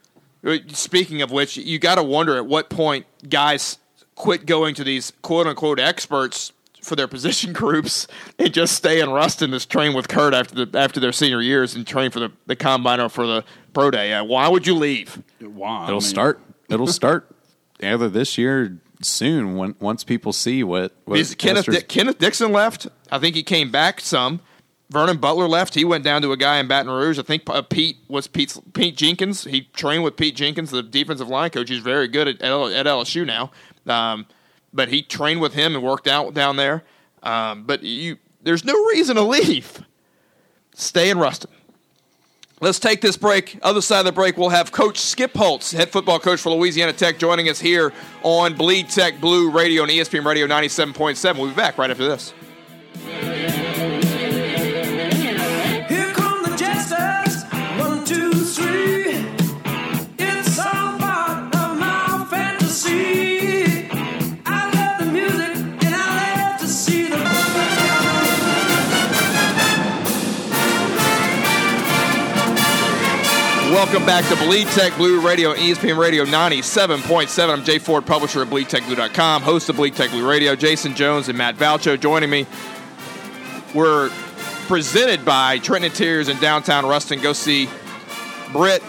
Speaking of which, you got to wonder at what point guys quit going to these quote unquote experts for their position groups and just stay in Ruston to train with Kurt after the after their senior years and train for the, the combine or for the pro day. Uh, why would you leave? Why? It'll I mean, start. It'll start either this year soon when once people see what. what Kenneth Di- Kenneth Dixon left. I think he came back some. Vernon Butler left. He went down to a guy in Baton Rouge. I think uh, Pete was Pete's, Pete Jenkins. He trained with Pete Jenkins, the defensive line coach. He's very good at, at L S U now. Um, But he trained with him and worked out down there. Um, but you, there's no reason to leave. Stay in Ruston. Let's take this break. Other side of the break, we'll have Coach Skip Holtz, head football coach for Louisiana Tech, joining us here on Bleed Tech Blue Radio and E S P N Radio ninety-seven point seven. We'll be back right after this. Here come the Jesters. One, two, three. It's all part of my fantasy. Welcome back to Bleed Tech Blue Radio, E S P N Radio ninety-seven point seven. I'm Jay Ford, publisher of bleed tech blue dot com, host of Bleed Tech Blue Radio. Jason Jones and Matt Valcho joining me. We're presented by Trenton Interiors in downtown Ruston. Go see Britt,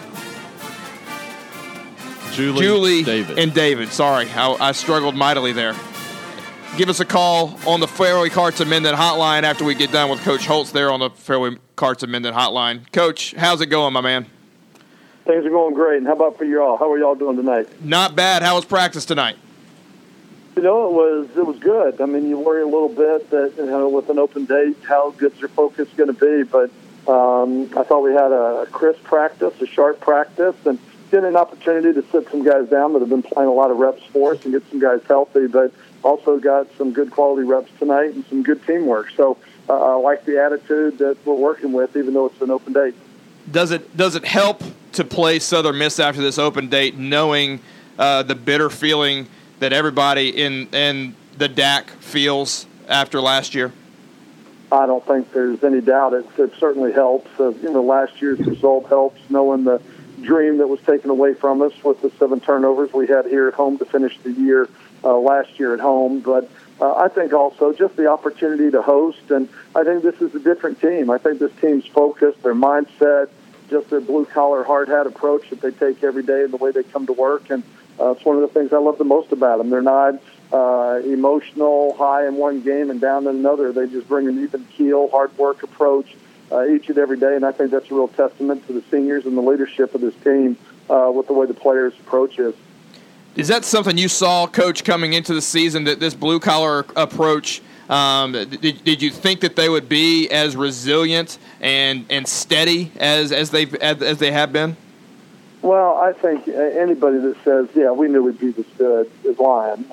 Julie, Julie David. and David. Sorry, I, I struggled mightily there. Give us a call on the Fairway Carts Amended hotline after we get done with Coach Holtz there on the Fairway Carts Amended hotline. Coach, how's it going, my man? Things are going great. And how about for you all? How are y'all doing tonight? Not bad. How was practice tonight? You know, it was it was good. I mean, you worry a little bit that, you know, with an open date, how good's your focus going to be? But um, I thought we had a crisp practice, a sharp practice, and getting an opportunity to sit some guys down that have been playing a lot of reps for us and get some guys healthy, but also got some good quality reps tonight and some good teamwork. So uh, I like the attitude that we're working with, even though it's an open date. Does it does it help to play Southern Miss after this open date, knowing uh, the bitter feeling that everybody in in the D A C feels after last year? I don't think there's any doubt. It, it certainly helps. Uh, you know, last year's result helps, knowing the dream that was taken away from us with the seven turnovers we had here at home to finish the year uh, last year at home. But uh, I think also just the opportunity to host, and I think this is a different team. I think this team's focused, their mindset, just their blue-collar, hard-hat approach that they take every day and the way they come to work. And uh, it's one of the things I love the most about them. They're not uh, emotional, high in one game and down in another. They just bring an even keel, hard work approach uh, each and every day, and I think that's a real testament to the seniors and the leadership of this team uh, with the way the players' approach is. Is that something you saw, Coach, coming into the season, that this blue-collar approach, um, did, did you think that they would be as resilient and, and steady as as they as, as they have been? Well, I think anybody that says, yeah, we knew we'd be this good is lying.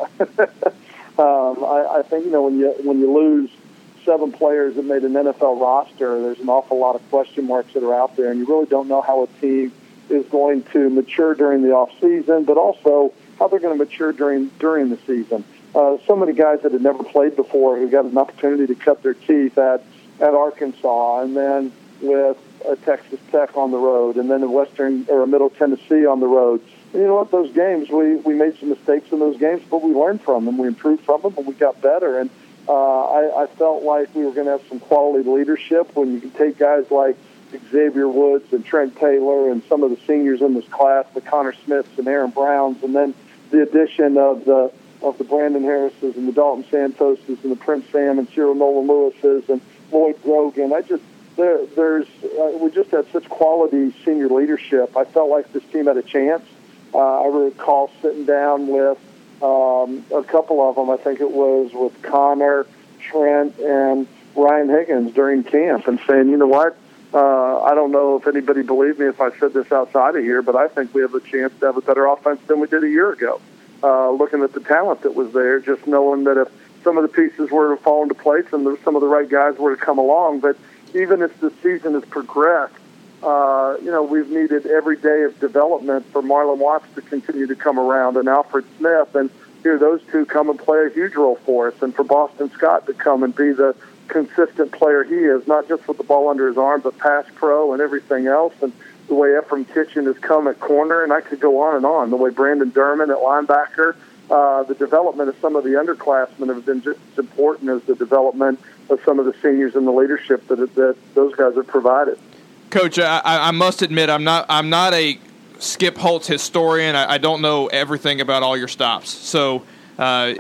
um, I, I think, you know, when you when you lose seven players that made an N F L roster, there's an awful lot of question marks that are out there, and you really don't know how a team is going to mature during the off season, but also how they're going to mature during during the season. Uh, so many guys that had never played before who got an opportunity to cut their teeth at, at Arkansas, and then with uh, Texas Tech on the road, and then in Western or Middle Tennessee on the road. And you know what? Those games, we, we made some mistakes in those games, but we learned from them. We improved from them, and we got better. And uh, I, I felt like we were going to have some quality leadership when you can take guys like Xavier Woods and Trent Taylor and some of the seniors in this class, the Connor Smiths and Aaron Browns, and then the addition of the of the Brandon Harrises and the Dalton Santoses and the Prince Sam and Cyril Nolan Lewises and Lloyd Grogan. I just there, there's uh, we just had such quality senior leadership. I felt like this team had a chance. Uh, I recall sitting down with um, a couple of them. I think it was with Connor, Trent, and Ryan Higgins during camp, and saying, you know what? Uh, I don't know if anybody believed me if I said this outside of here, but I think we have a chance to have a better offense than we did a year ago. Uh, looking at the talent that was there, just knowing that if some of the pieces were to fall into place and there, some of the right guys were to come along, but even as the season has progressed, uh, you know, we've needed every day of development for Marlon Watts to continue to come around and Alfred Smith, and here those two come and play a huge role for us, and for Boston Scott to come and be the consistent player he is, not just with the ball under his arm, but pass pro and everything else, and the way Ephraim Kitchen has come at corner, and I could go on and on, the way Brandon Durman at linebacker, uh, the development of some of the underclassmen have been just as important as the development of some of the seniors and the leadership that, that those guys have provided. Coach, I, I must admit, I'm not I'm not a Skip Holtz historian. I, I don't know everything about all your stops. So uh,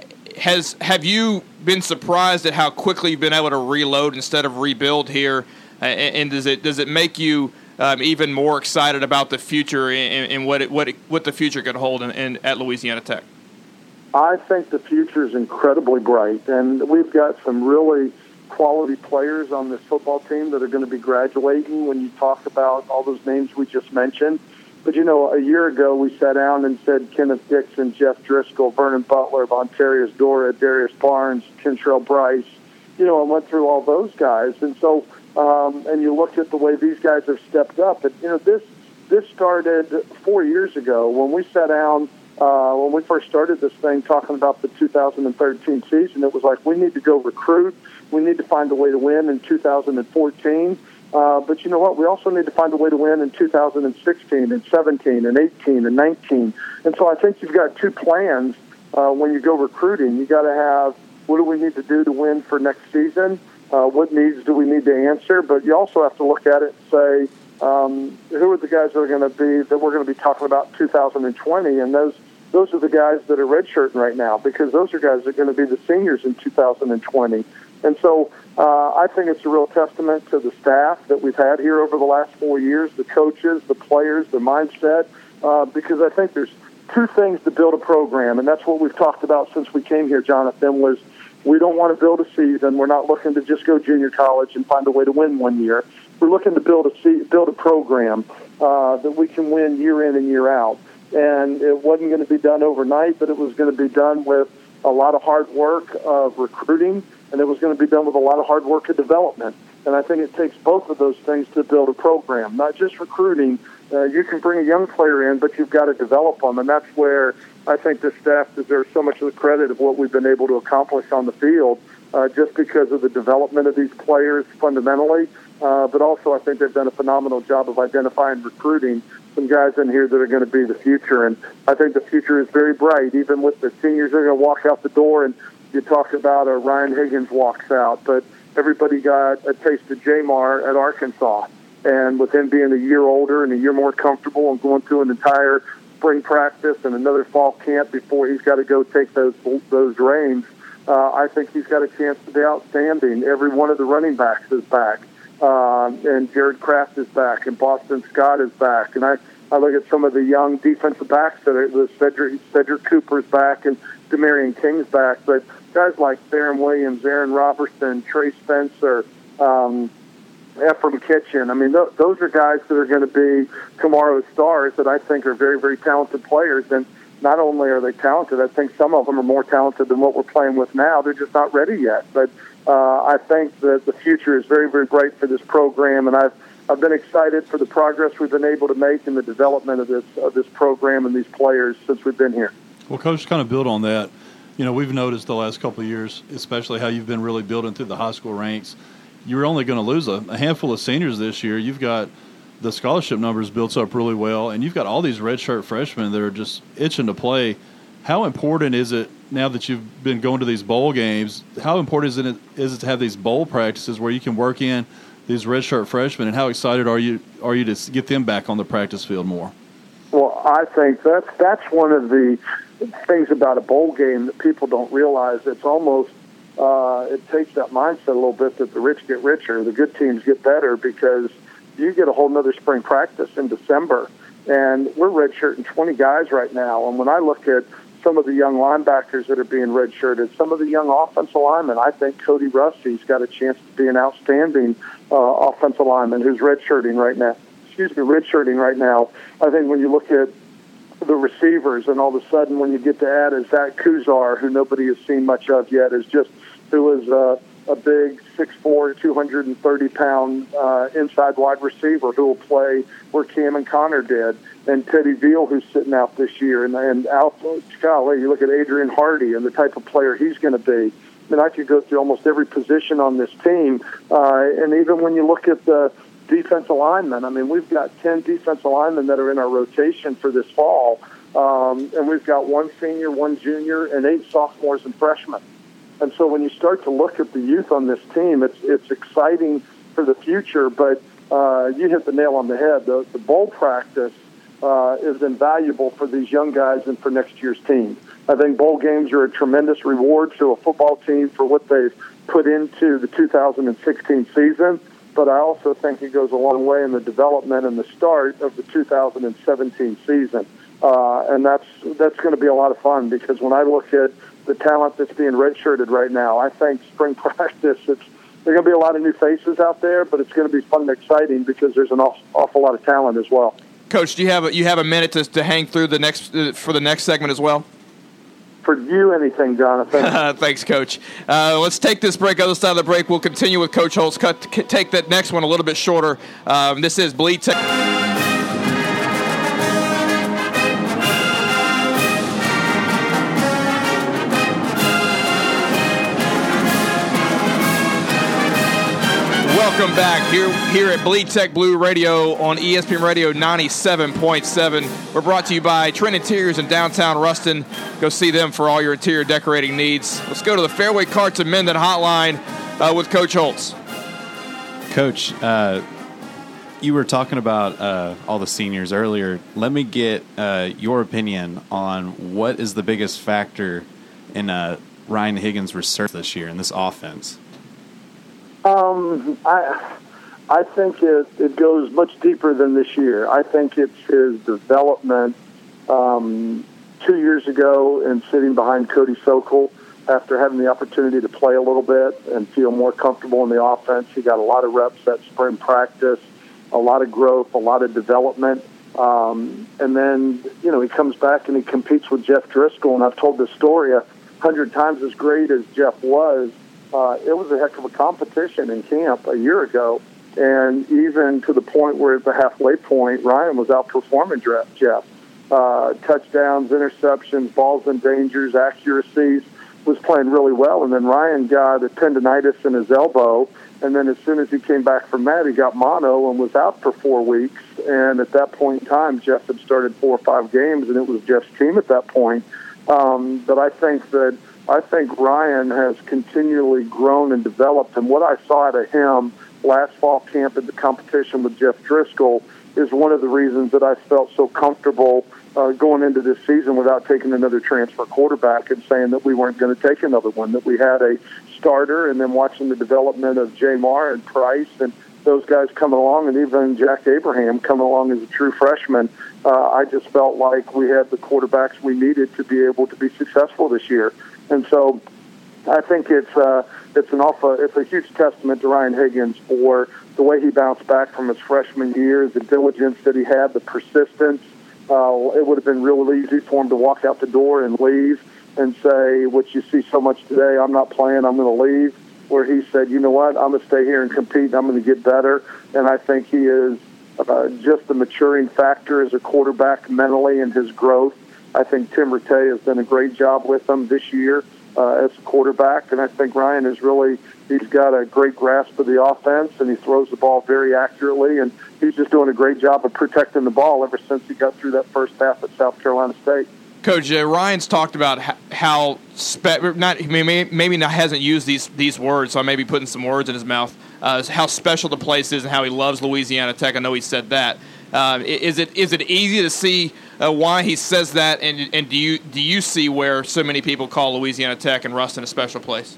has have you been surprised at how quickly you've been able to reload instead of rebuild here? Uh, and, and does it does it make you um, even more excited about the future and, and what it, what it, what the future could hold in, in, at Louisiana Tech? I think the future is incredibly bright, and we've got some really quality players on this football team that are going to be graduating when you talk about all those names we just mentioned. But, you know, a year ago we sat down and said Kenneth Dixon, Jeff Driscoll, Vernon Butler, Vontarius Dora, Darius Barnes, Kentrell Bryce, you know, and went through all those guys. And so, um, and you look at the way these guys have stepped up. And, you know, this this started four years ago when we sat down, uh, when we first started this thing talking about the two thousand thirteen season. It was like, we need to go recruit. We need to find a way to win in two thousand fourteen. Uh, but you know what? We also need to find a way to win in two thousand sixteen and seventeen and eighteen and nineteen. And so I think you've got two plans uh, when you go recruiting. You got to have, what do we need to do to win for next season? Uh, what needs do we need to answer? But you also have to look at it and say, um, who are the guys that are going to be, that we're going to be talking about two thousand twenty? And those those are the guys that are redshirting right now, because those are guys that are going to be the seniors in two thousand twenty. And so uh, I think it's a real testament to the staff that we've had here over the last four years, the coaches, the players, the mindset, uh, because I think there's two things to build a program, and that's what we've talked about since we came here, Jonathan, was we don't want to build a season. We're not looking to just go junior college and find a way to win one year. We're looking to build a se- build a program uh, that we can win year in and year out. And it wasn't going to be done overnight, but it was going to be done with a lot of hard work of recruiting, and it was going to be done with a lot of hard work of development. And I think it takes both of those things to build a program, not just recruiting. Uh, you can bring a young player in, but you've got to develop them, and that's where I think the staff deserves so much of the credit of what we've been able to accomplish on the field, uh, just because of the development of these players fundamentally. Uh, but also I think they've done a phenomenal job of identifying recruiting some guys in here that are going to be the future. And I think the future is very bright, even with the seniors that are going to walk out the door. And you talk about uh, Ryan Higgins walks out, but everybody got a taste of Jamar at Arkansas. And with him being a year older and a year more comfortable and going through an entire spring practice and another fall camp before he's got to go take those those reins, uh, I think he's got a chance to be outstanding. Every one of the running backs is back. Um, and Jared Kraft is back, and Boston Scott is back. And I, I look at some of the young defensive backs that are, the Cedric, Cedric Cooper's back and Demarion King's back. But guys like Theron Williams, Aaron Robertson, Trey Spencer, um, Ephraim Kitchen, I mean, th- those are guys that are going to be tomorrow's stars that I think are very, very talented players. And not only are they talented, I think some of them are more talented than what we're playing with now. They're just not ready yet. But Uh, I think that the future is very, very bright for this program, and I've I've been excited for the progress we've been able to make in the development of this of this program and these players since we've been here. Well, Coach, to kind of build on that, you know, we've noticed the last couple of years, especially how you've been really building through the high school ranks. You're only going to lose a, a handful of seniors this year. You've got the scholarship numbers built up really well, and you've got all these redshirt freshmen that are just itching to play. How important is it now that you've been going to these bowl games? How important is it is it to have these bowl practices where you can work in these redshirt freshmen, and how excited are you are you to get them back on the practice field more? Well, I think that's that's one of the things about a bowl game that people don't realize. It's almost uh, it takes that mindset a little bit that the rich get richer, the good teams get better, because you get a whole nother spring practice in December, and we're redshirting twenty guys right now. And when I look at some of the young linebackers that are being redshirted, some of the young offensive linemen, I think Cody Russey's got a chance to be an outstanding uh, offensive lineman who's redshirting right now. Excuse me, redshirting right now. I think when you look at the receivers, and all of a sudden when you get to add a Zach Kuzar, who nobody has seen much of yet, is just who is uh, a big six foot four, two hundred thirty pound uh, inside wide receiver who will play where Cam and Connor did, and Teddy Veal, who's sitting out this year, and, and Alpha, golly, you look at Adrian Hardy and the type of player he's going to be. I mean, I could go through almost every position on this team, uh, and even when you look at the defensive linemen, I mean, we've got ten defensive linemen that are in our rotation for this fall, um, and we've got one senior, one junior, and eight sophomores and freshmen. And so when you start to look at the youth on this team, it's it's exciting for the future, but uh, you hit the nail on the head. The, the bowl practice uh, is invaluable for these young guys and for next year's team. I think bowl games are a tremendous reward to a football team for what they've put into the two thousand sixteen season, but I also think it goes a long way in the development and the start of the two thousand seventeen season. Uh, and that's that's going to be a lot of fun, because when I look at the talent that's being redshirted right now, I think spring practice, it's there are going to be a lot of new faces out there, but it's going to be fun and exciting because there's an awful, awful lot of talent as well. Coach, do you have a, you have a minute to, to hang through the next uh, for the next segment as well? For you, anything, Jonathan. Thanks, Coach. Uh, let's take this break. Other side of the break, we'll continue with Coach Holtz. Cut, take that next one a little bit shorter. Um, this is Bleed Tech. Welcome back here here at Bleed Tech Blue Radio on E S P N Radio ninety-seven point seven. We're brought to you by Trent Interiors in downtown Ruston. Go see them for all your interior decorating needs. Let's go to the Fairway Carts and Mendon Hotline uh, with Coach Holtz. Coach, uh, you were talking about uh, all the seniors earlier. Let me get uh, your opinion on what is the biggest factor in uh, Ryan Higgins' resurgence this year in this offense. Um, I I think it, it goes much deeper than this year. I think it's his development um, two years ago and sitting behind Cody Sokol after having the opportunity to play a little bit and feel more comfortable in the offense. He got a lot of reps at spring practice, a lot of growth, a lot of development. Um, and then, you know, he comes back and he competes with Jeff Driscoll. And I've told this story a hundred times. As great as Jeff was, Uh, it was a heck of a competition in camp a year ago, and even to the point where at the halfway point, Ryan was outperforming Jeff. Uh, touchdowns, interceptions, balls and dangers, accuracies, was playing really well. And then Ryan got a tendonitis in his elbow, and then as soon as he came back from that, he got mono and was out for four weeks. And at that point in time, Jeff had started four or five games, and it was Jeff's team at that point. Um, but I think that I think Ryan has continually grown and developed, and what I saw out of him last fall camp at the competition with Jeff Driscoll is one of the reasons that I felt so comfortable uh, going into this season without taking another transfer quarterback and saying that we weren't going to take another one, that we had a starter, and then watching the development of Jamar and Price and those guys coming along, and even Jack Abraham coming along as a true freshman. Uh, I just felt like we had the quarterbacks we needed to be able to be successful this year. And so I think it's uh, it's an awful, it's a huge testament to Ryan Higgins for the way he bounced back from his freshman year, the diligence that he had, the persistence. Uh, it would have been real easy for him to walk out the door and leave and say, what you see so much today, I'm not playing, I'm going to leave. where he said, you know what, I'm going to stay here and compete, and I'm going to get better. And I think he is uh, just the maturing factor as a quarterback mentally and his growth. I think Tim Rattay has done a great job with him this year uh, as a quarterback, and I think Ryan is really, he's got a great grasp of the offense, and he throws the ball very accurately, and he's just doing a great job of protecting the ball ever since he got through that first half at South Carolina State. Coach, uh, Ryan's talked about how spe- not maybe, maybe not hasn't used these these words, so I may be putting some words in his mouth. Uh, how special the place is and how he loves Louisiana Tech. I know he said that. Uh, is it is it easy to see uh, why he says that, and and do you do you see where so many people call Louisiana Tech and Ruston a special place?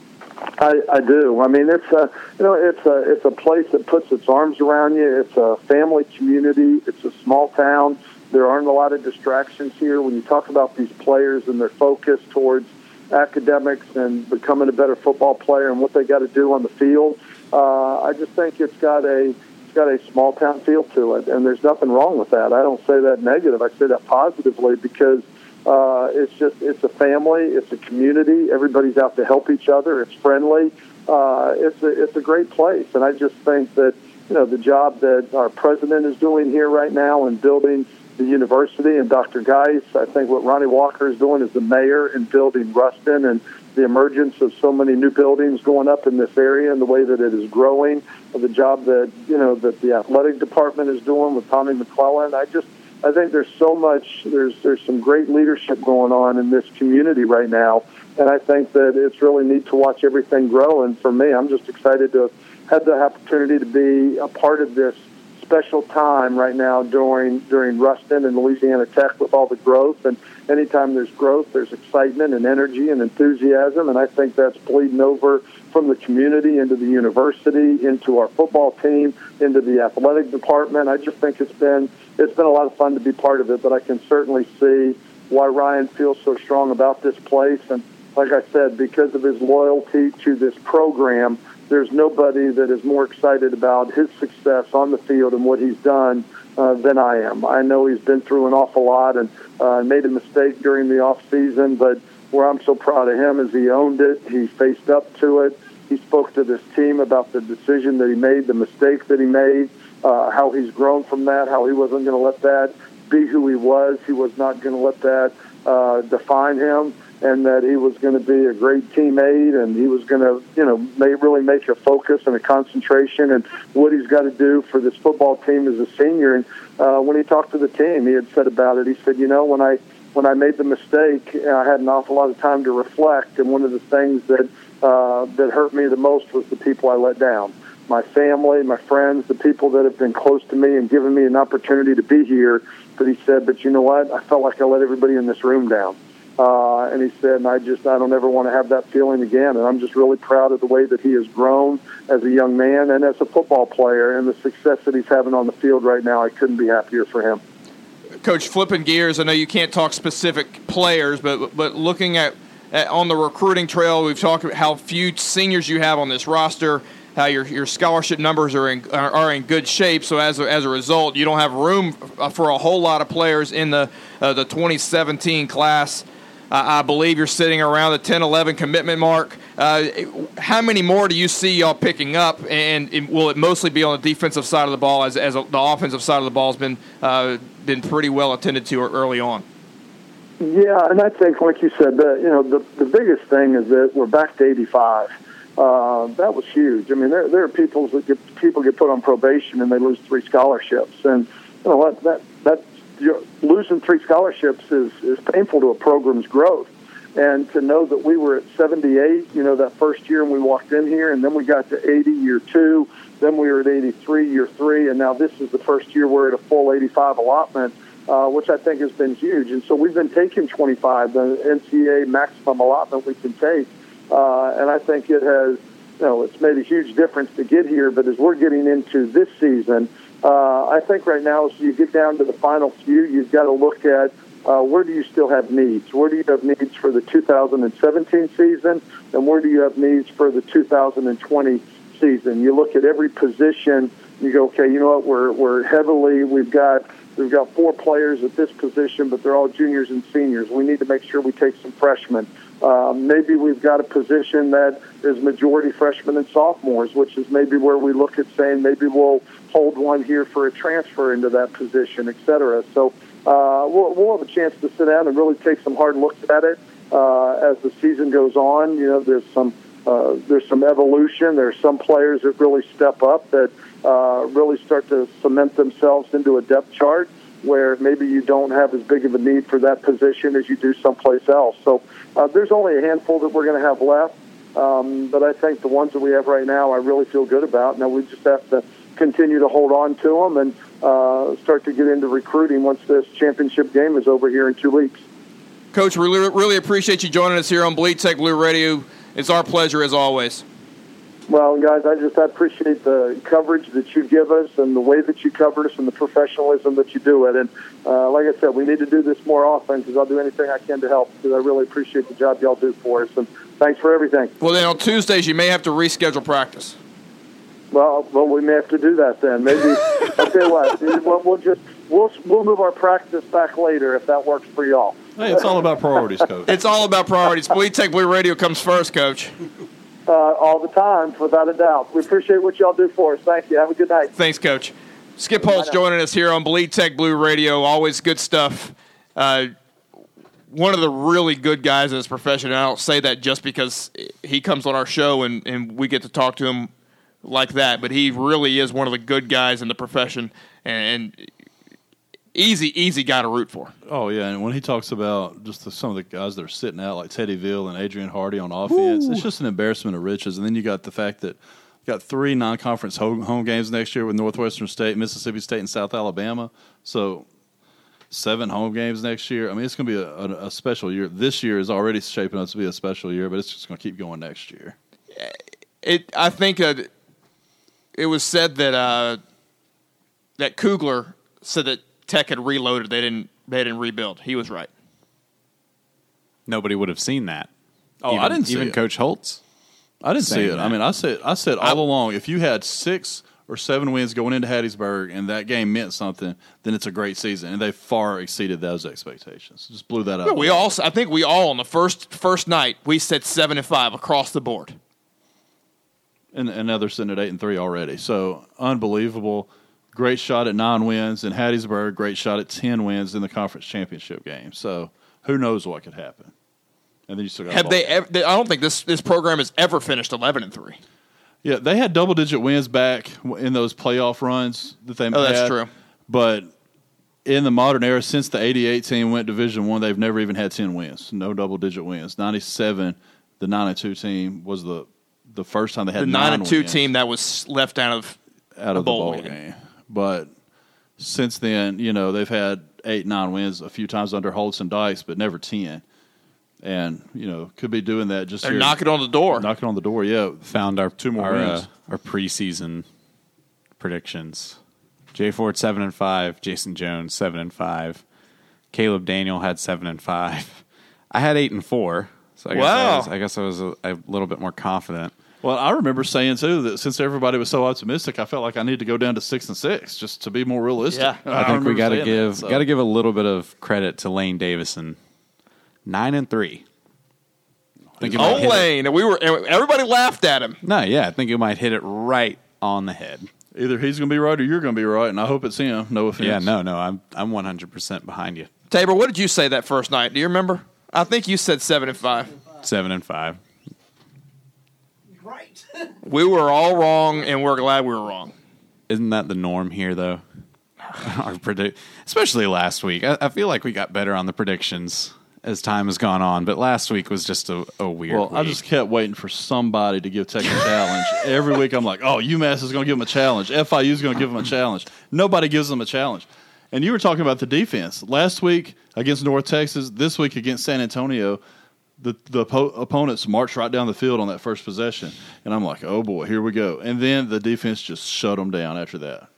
I, I do. I mean, it's a you know it's a it's a place that puts its arms around you. It's a family community. It's a small town. There aren't a lot of distractions here. When you talk about these players and their focus towards academics and becoming a better football player and what they got to do on the field, uh, I just think it's got a it's got a small town feel to it, and there's nothing wrong with that. I don't say that negative. I say that positively because uh, it's just it's a family, it's a community. Everybody's out to help each other. It's friendly. Uh, it's a it's a great place, and I just think that you know the job that our president is doing here right now in building the university and Doctor Geis. I think what Ronnie Walker is doing as the mayor in building Ruston and the emergence of so many new buildings going up in this area and the way that it is growing, the job that, you know, that the athletic department is doing with Tommy McClellan. I just, I think there's so much, there's, there's some great leadership going on in this community right now. And I think that it's really neat to watch everything grow. And for me, I'm just excited to have the opportunity to be a part of this special time right now during during Ruston and Louisiana Tech with all the growth. And anytime there's growth, there's excitement and energy and enthusiasm, and I think that's bleeding over from the community into the university, into our football team, into the athletic department. I just think it's been it's been a lot of fun to be part of it, but I can certainly see why Ryan feels so strong about this place. And like I said, because of his loyalty to this program, there's nobody that is more excited about his success on the field and what he's done uh, than I am. I know he's been through an awful lot and uh, made a mistake during the off season, but where I'm so proud of him is he owned it. He faced up to it. He spoke to this team about the decision that he made, the mistake that he made, uh, how he's grown from that, how he wasn't going to let that be who he was. He was not going to let that uh, define him, and that he was going to be a great teammate, and he was going to, you know, may really make a focus and a concentration and what he's got to do for this football team as a senior. And uh, when he talked to the team, he had said about it, he said, you know, when I when I made the mistake, I had an awful lot of time to reflect, and one of the things that uh, that hurt me the most was the people I let down. My family, my friends, the people that have been close to me and given me an opportunity to be here. But he said, but you know what? I felt like I let everybody in this room down. Uh, and he said, and I just, I don't ever want to have that feeling again. And I'm just really proud of the way that he has grown as a young man and as a football player, and the success that he's having on the field right now. I couldn't be happier for him. Coach, flipping gears, I know you can't talk specific players, but but looking at, at on the recruiting trail, we've talked about how few seniors you have on this roster, how your your scholarship numbers are in are, are in good shape. So as a, as a result, you don't have room for a whole lot of players in the uh, the twenty seventeen class. Uh, I believe you're sitting around the ten eleven commitment mark. Uh, how many more do you see y'all picking up, and, and will it mostly be on the defensive side of the ball, as as the offensive side of the ball has been uh, been pretty well attended to early on? Yeah, and I think, like you said, the, you know, the, the biggest thing is that we're back to eighty-five. Uh, that was huge. I mean, there there are people that get people get put on probation and they lose three scholarships, and you know what that that. You're losing three scholarships is, is painful to a program's growth. And to know that we were at seventy-eight, you know, that first year and we walked in here, and then we got to eighty year two, then we were at eighty-three year three, and now this is the first year we're at a full eighty-five allotment, uh, which I think has been huge. And so we've been taking twenty-five, the N C A A maximum allotment we can take. Uh, and I think it has, you know, it's made a huge difference to get here. But as we're getting into this season, Uh, I think right now, as you get down to the final few, you've got to look at uh, where do you still have needs? Where do you have needs for the two thousand seventeen season, and where do you have needs for the two thousand twenty season? You look at every position, you go, okay, you know what, we're we're heavily, we've got we've got four players at this position, but they're all juniors and seniors. We need to make sure we take some freshmen. Um, maybe we've got a position that is majority freshmen and sophomores, which is maybe where we look at saying maybe we'll hold one here for a transfer into that position, et cetera. So uh, we'll, we'll have a chance to sit down and really take some hard looks at it uh, as the season goes on. You know, there's some uh, there's some evolution. There's some players that really step up that uh, really start to cement themselves into a depth chart where maybe you don't have as big of a need for that position as you do someplace else. So uh, there's only a handful that we're going to have left, um, but I think the ones that we have right now I really feel good about. Now we just have to continue to hold on to them and uh, start to get into recruiting once this championship game is over here in two weeks. Coach, we really, really appreciate you joining us here on Bleed Tech Blue Radio. It's our pleasure as always. Well, guys, I just I appreciate the coverage that you give us and the way that you cover us and the professionalism that you do it. And uh, like I said, we need to do this more often because I'll do anything I can to help because I really appreciate the job y'all do for us. And thanks for everything. Well, then on Tuesdays you may have to reschedule practice. Well, well, we may have to do that then. Maybe I'll tell you what. We'll, we'll just we'll we'll move our practice back later if that works for y'all. Hey, it's all about priorities, Coach. It's all about priorities. Bleed Tech Blue Radio comes first, Coach. Uh, all the time, without a doubt. We appreciate what y'all do for us. Thank you. Have a good night. Thanks, Coach. Skip Holtz joining us here on Bleed Tech Blue Radio. Always good stuff. Uh, one of the really good guys in this profession, and I don't say that just because he comes on our show and, and we get to talk to him like that, but he really is one of the good guys in the profession and, and easy, easy guy to root for. Oh, yeah, and when he talks about just the, some of the guys that are sitting out, like Teddy Veal and Adrian Hardy on offense, Ooh. It's just an embarrassment of riches. And then you got the fact that you got three non-conference home, home games next year with Northwestern State, Mississippi State, and South Alabama. So seven home games next year. I mean, it's going to be a, a, a special year. This year is already shaping up to be a special year, but it's just going to keep going next year. It, I think uh, it was said that uh, that Kugler said that Tech had reloaded. They didn't. They didn't rebuild. He was right. Nobody would have seen that. Oh, even, I didn't see even it. Coach Holtz. I didn't see it. that. I mean, I said, I said all I, along, if you had six or seven wins going into Hattiesburg and that game meant something, then it's a great season, and they far exceeded those expectations. Just blew that out. Yeah, we all. I think we all on the first first night we said seven and five across the board. And, and now they're sitting at eight and three already. So unbelievable. Great shot at nine wins in Hattiesburg. Great shot at ten wins in the conference championship game. So who knows what could happen? And then you still got have they, ever, they? I don't think this this program has ever finished eleven and three. Yeah, they had double digit wins back in those playoff runs that they oh, had. that's true. But in the modern era, since the eighty-eight team went Division One, they've never even had ten wins. No double digit wins. ninety-seven, the nine and two team was the the first time they had the nine and two wins. team that was left out of out of the bowl game. game. But since then, you know, they've had eight, nine wins a few times under Holtz and Dykes, but never ten. And, you know, could be doing that just They're here. knocking on the door. Knocking on the door, yeah. Found our two more our, wins. Uh, our preseason predictions. Jay Ford seven and five. Jason Jones seven and five. Caleb Daniel had seven and five. I had eight and four. So I guess wow. I was, I guess I was a, a little bit more confident. Well, I remember saying, too, that since everybody was so optimistic, I felt like I need to go down to six and six just to be more realistic. Yeah. I, I think we got to give that, so. got to give a little bit of credit to Lane Davison. Nine and three. I think Oh, Lane, and we were everybody laughed at him. No, yeah, I think you might hit it right on the head. Either he's going to be right or you're going to be right, and I hope it's him. No offense. Yeah, no, no, I'm I'm one hundred percent behind you. Tabor, what did you say that first night? Do you remember? I think you said seven and five. Seven and five. Right. We were all wrong, and we're glad we were wrong. Isn't that the norm here, though? Our predict, especially last week. I, I feel like we got better on the predictions as time has gone on, but last week was just a, a weird Well, week. I just kept waiting for somebody to give Tech a challenge. Every week I'm like, oh, UMass is going to give them a challenge. F I U is going to give them a challenge. Nobody gives them a challenge. And you were talking about the defense. Last week against North Texas, this week against San Antonio, the, the po- opponents marched right down the field on that first possession. And I'm like, oh, boy, here we go. And then the defense just shut them down after that.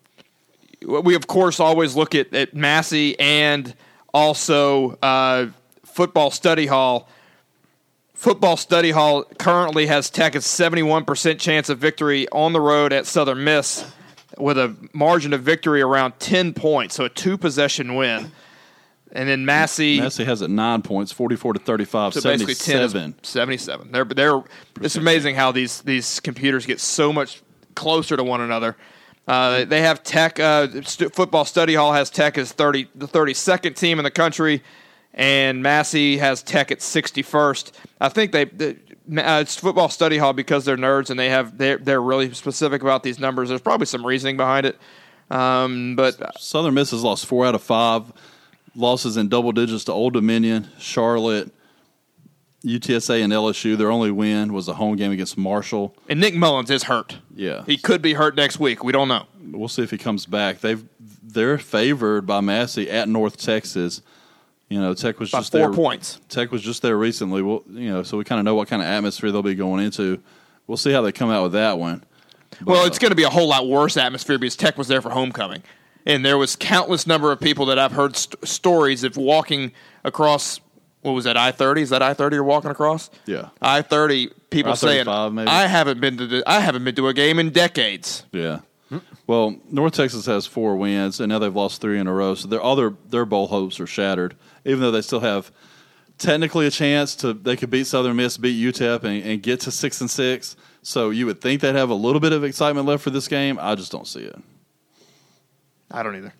We, of course, always look at, at Massey and also uh, Football Study Hall. Football Study Hall currently has Tech at seventy-one percent chance of victory on the road at Southern Miss. with a margin of victory around ten points, so a two-possession win. And then Massey, Massey has it nine points, forty-four to thirty-five, so basically ten seventy-seven. is seventy-seven. They're they're it's amazing how these these computers get so much closer to one another. Uh, they have Tech uh, st- football study hall has Tech as thirty the thirty-second team in the country, and Massey has Tech at sixty-first. I think they. they Uh, it's football study hall because they're nerds and they have they're, they're really specific about these numbers. There's probably some reasoning behind it, um, but Southern Miss has lost four out of five losses in double digits to Old Dominion, Charlotte, U T S A, and L S U. Their only win was a home game against Marshall. and Nick Mullins is hurt. Yeah, He could be hurt next week. We don't know. we'll see if he comes back. They've they're favored by Massey at North Texas. You know, Tech was By just four there. points. Tech was just there recently. Well, you know, so we kind of know what kind of atmosphere they'll be going into. We'll see how they come out with that one. But, Well, it's going to be a whole lot worse atmosphere because Tech was there for homecoming, and there was countless number of people that I've heard st- stories of walking across. What was that? I thirty? Is that I thirty you're walking across? Yeah. I thirty. People I saying, thirty-five maybe. "I haven't been to the, I haven't been to a game in decades." Yeah. Well, North Texas has four wins, and now they've lost three in a row. So their all their their bowl hopes are shattered. Even though they still have technically a chance to, they could beat Southern Miss, beat U T E P, and, and get to six and six. So you would think they'd have a little bit of excitement left for this game. I just don't see it. I don't either.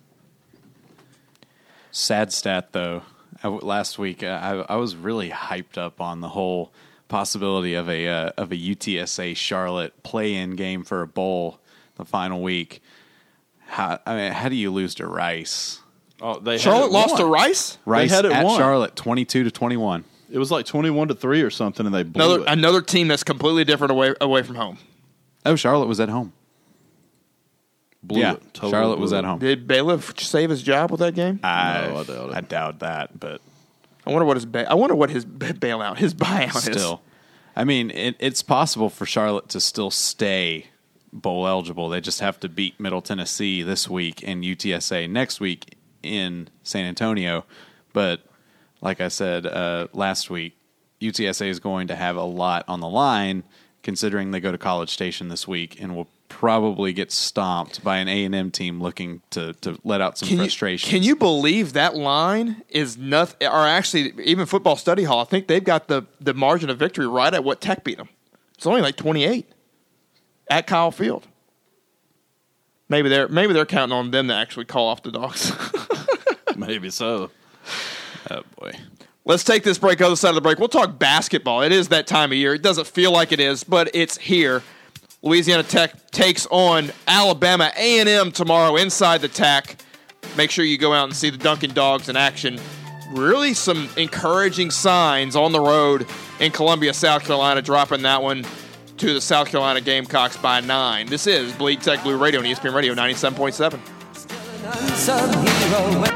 Sad stat, though. I, last week, I, I was really hyped up on the whole possibility of a uh, of a U T S A Charlotte play-in game for a bowl the final week. How I mean, how do you lose to Rice? Oh, they Charlotte lost to Rice. Rice had it at won. Charlotte, twenty-two to twenty-one. It was like twenty-one to three or something, and they blew Another it. another team that's completely different away away from home. Oh, Charlotte was at home. Blew yeah, it. Totally Charlotte blew was it. at home. Did Bailiff save his job with that game? I, No, I doubt it. I doubt that, but I wonder what his ba- I wonder what his ba- bailout, his buyout is. still, I mean, it, it's possible for Charlotte to still stay bowl eligible. They just have to beat Middle Tennessee this week and U T S A next week in San Antonio. But like I said uh, last week, U T S A is going to have a lot on the line considering they go to College Station this week and will probably get stomped by an A and M team looking to, to let out some Can you, frustration. can you believe that line is nothing? Or actually, even football study hall, I think they've got the, the margin of victory right at what Tech beat them. It's only like twenty-eight at Kyle Field. Maybe they're maybe they're counting on them to actually call off the Dogs. Maybe so. Oh, boy. Let's take this break. Other side of the break, we'll talk basketball. It is that time of year. It doesn't feel like it is, but it's here. Louisiana Tech takes on Alabama A and M tomorrow inside the T A C. Make sure you go out and see the Dunkin' Dogs in action. Really some encouraging signs on the road in Columbia, South Carolina, dropping that one to the South Carolina Gamecocks by nine. This is Bleed Tech Blue Radio on E S P N Radio ninety-seven point seven. Unsung hero.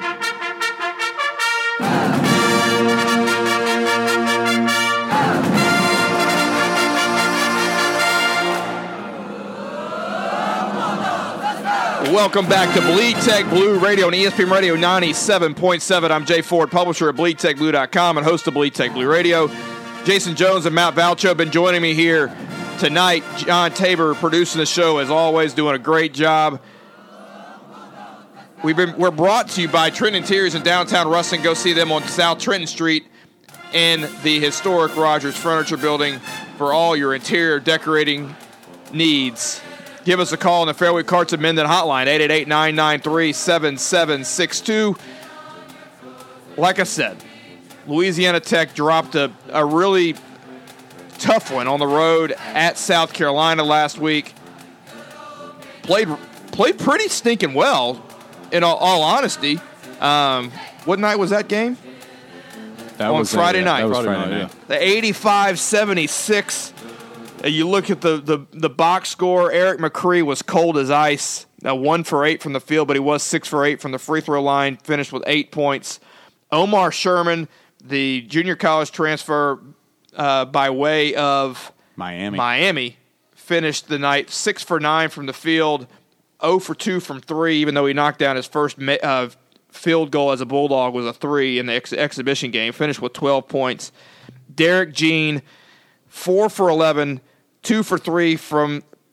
Welcome back to Bleed Tech Blue Radio on E S P N Radio ninety-seven point seven. I'm Jay Ford, publisher of bleed tech blue dot com and host of Bleed Tech Blue Radio. Jason Jones and Matt Valcho have been joining me here tonight. John Tabor producing the show, as always, doing a great job. We've been we're brought to you by Trenton Interiors in downtown Ruston. Go see them on South Trenton Street in the historic Rogers Furniture Building for all your interior decorating needs. Give us a call on the Fairway Carts and Mendon hotline, eight eight eight, nine nine three, seven seven six two. Like I said, Louisiana Tech dropped a, a really tough one on the road at South Carolina last week. Played played pretty stinking well, in all, all honesty. Um, what night was that game? That On was Friday a, night. That was Friday Friday, night, night. The eighty-five seventy-six. Uh, You look at the, the, the box score. Eric McCree was cold as ice. Now one for eight from the field, but he was six for eight from the free throw line. Finished with eight points. Omar Sherman, the junior college transfer uh, by way of Miami. Miami, finished the night six for nine from the field, zero for two from three. Even though he knocked down his first ma- uh, field goal as a Bulldog was a three in the ex- exhibition game. Finished with twelve points. Derek Jean, four for eleven. Two for three from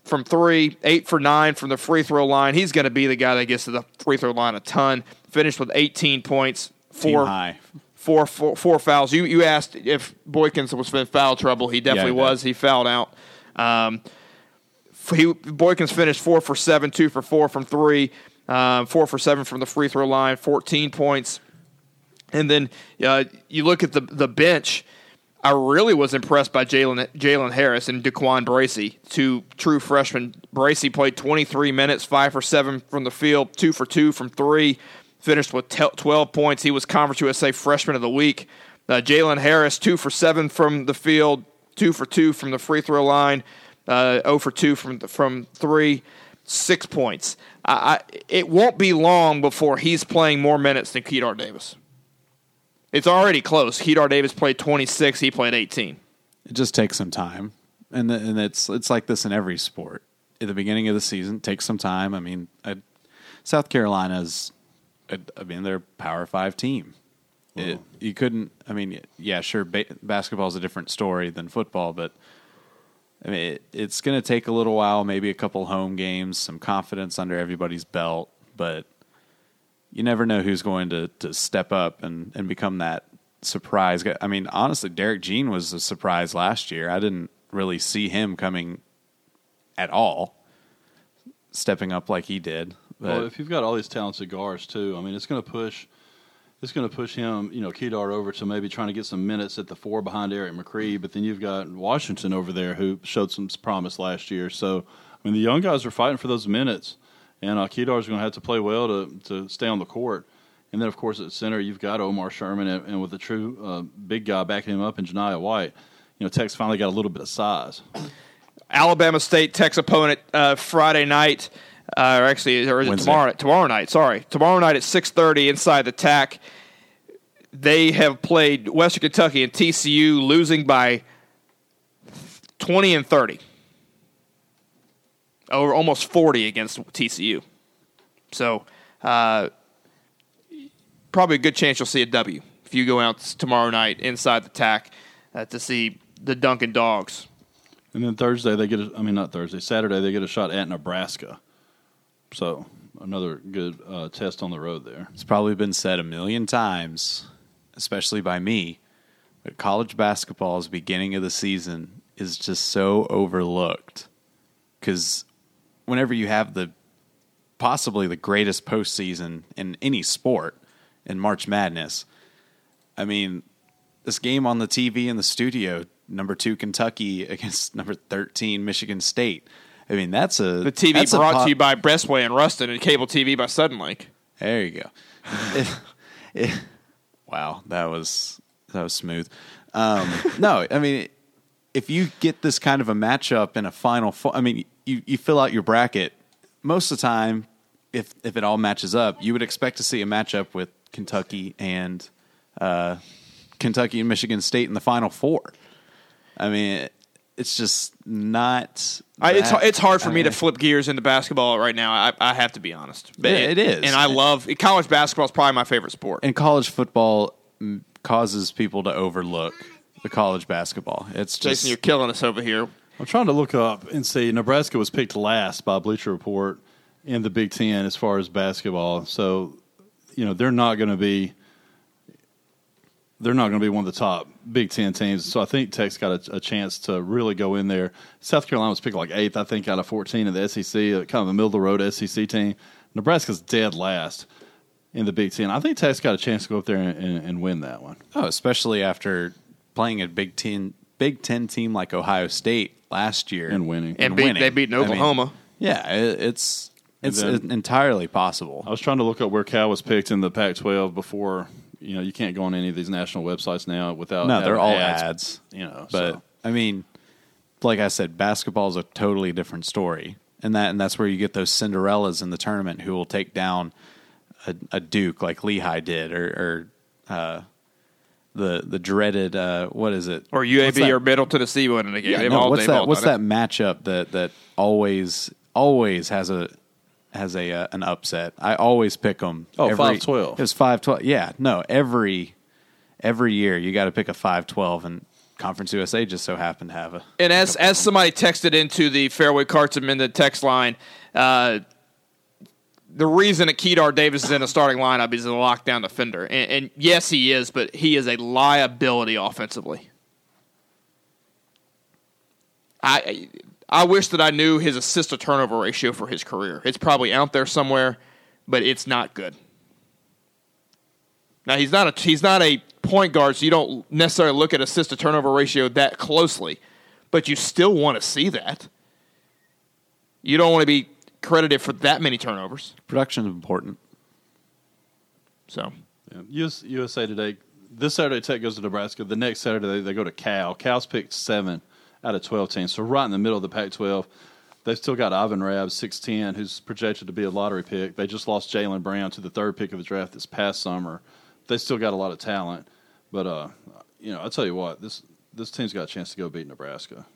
from three, eight for nine from the free throw line. He's going to be the guy that gets to the free throw line a ton. Finished with eighteen points, four, Team high. four, four, four fouls. You you asked if Boykins was in foul trouble. He definitely Yeah, he was. He fouled out. Um, he, Boykins finished four for seven, two for four from three, um, four for seven from the free throw line, fourteen points. And then uh, you look at the the bench. I really was impressed by Jalen Jalen Harris and Daquan Bracey, two true freshmen. Bracey played twenty-three minutes, five for seven from the field, two for two from three, finished with twelve points. He was Conference U S A Freshman of the Week. Uh, Jalen Harris, two for seven from the field, two for two from the free throw line, uh, zero for two from from three, six points. I, I, it won't be long before he's playing more minutes than Kedar Davis. It's already close. Kedar Davis played twenty-six. He played eighteen. It just takes some time, and and it's it's like this in every sport. At the beginning of the season, it takes some time. I mean, I, South Carolina's, I, I mean, they're a Power Five team. It, you couldn't. I mean, yeah, sure, ba- basketball is a different story than football, but I mean, it, it's going to take a little while. Maybe a couple home games, some confidence under everybody's belt, but you never know who's going to, to step up and, and become that surprise guy. I mean, honestly, Derek Jean was a surprise last year. I didn't really see him coming at all, stepping up like he did. But Well, if you've got all these talented guards too, I mean, it's going to push. It's going to push him, you know, Kedar over to maybe trying to get some minutes at the four behind Eric McCree. But then you've got Washington over there who showed some promise last year. So, I mean, the young guys are fighting for those minutes. And uh, Kedar's going to have to play well to, to stay on the court. And then, of course, at center, you've got Omar Sherman, and, and with a true uh, big guy backing him up in Janiah White, you know, Tech's finally got a little bit of size. Alabama State Tech's opponent uh, Friday night, uh, or actually, or is it Wednesday. tomorrow? Tomorrow night, sorry, tomorrow night at six thirty inside the T A C. They have played Western Kentucky and T C U, losing by twenty and thirty. Over almost forty against T C U. So, uh, probably a good chance you'll see a W if you go out tomorrow night inside the T A C uh, to see the Dunkin' Dogs. And then Thursday, they get a, I mean, not Thursday, Saturday, they get a shot at Nebraska. So, another good uh, test on the road there. it's probably been said a million times, especially by me, but college basketball's beginning of the season is just so overlooked. Because whenever you have the possibly the greatest postseason in any sport in March Madness, I mean, this game on the T V in the studio, number two Kentucky against number thirteen Michigan State. I mean, that's a The T V that's a brought po- to you by Breastway and Ruston, and cable T V by Suddenlink. There you go. It- it- wow, that was that was smooth. Um, no, I mean, if you get this kind of a matchup in a Final Four, I mean, you, you fill out your bracket. Most of the time, if if it all matches up, you would expect to see a matchup with Kentucky and uh, Kentucky and Michigan State in the Final Four. I mean, it's just not. I, it's that- it's hard for I me to mean, flip gears into basketball right now. I, I have to be honest. But Yeah, it is. and I love college basketball is probably my favorite sport. And college football mm, causes people to overlook the college basketball. It's just Jason, you're killing us over here. I'm trying to look up and see. Nebraska was picked last by Bleacher Report in the Big Ten as far as basketball. So, you know, they're not going to be they're not going to be one of the top Big Ten teams. So I think Tech's got a, a chance to really go in there. South Carolina was picked like eighth, I think, out of fourteen in the S E C, uh, kind of a middle of the road S E C team. Nebraska's dead last in the Big Ten. I think Tech's got a chance to go up there and, and, and win that one. oh, especially after playing a Big Ten Big Ten team like Ohio State last year And winning. And beat, winning. they beat I mean, Oklahoma. yeah, it, it's it's then- entirely possible. I was trying to look up where Cal was picked in the Pac twelve before. You know, you can't go on any of these national websites now without No, they're having all ads. ads. You know, But so. I mean, like I said, basketball is a totally different story, and that and that's where you get those Cinderellas in the tournament who will take down a, a Duke like Lehigh did, or, or uh, the the dreaded uh, what is it? Or U A What's B that? or Middle Tennessee winning a game. Yeah, They've no, all, what's they've that? all What's that done matchup that that always always has a has a uh, an upset? I always pick them. Oh, five twelve. It was five twelve. Yeah, no, every every year you got to pick a five twelve, and Conference U S A just so happened to have a. And as as somebody texted into the Fairway Carts Amended text line, uh, the reason that Kedar Davis is in a starting lineup is a lockdown defender. And, and yes, he is, but he is a liability offensively. I I wish that I knew his assist to turnover ratio for his career. It's probably out there somewhere, but it's not good. Now he's not a he's not a point guard, so you don't necessarily look at assist to turnover ratio that closely, but you still want to see that. You don't want to be credited for that many turnovers. Production is important. So, yeah. U S, U S A Today, this Saturday Tech goes to Nebraska. The next Saturday they, they go to Cal. Cal's picked seven out of twelve teams, so right in the middle of the Pac twelve. They've still got Ivan Rabb, six ten, who's projected to be a lottery pick. They just lost Jaylen Brown to the third pick of the draft this past summer. They still got a lot of talent. But, uh, you know, I'll tell you what, this this team's got a chance to go beat Nebraska.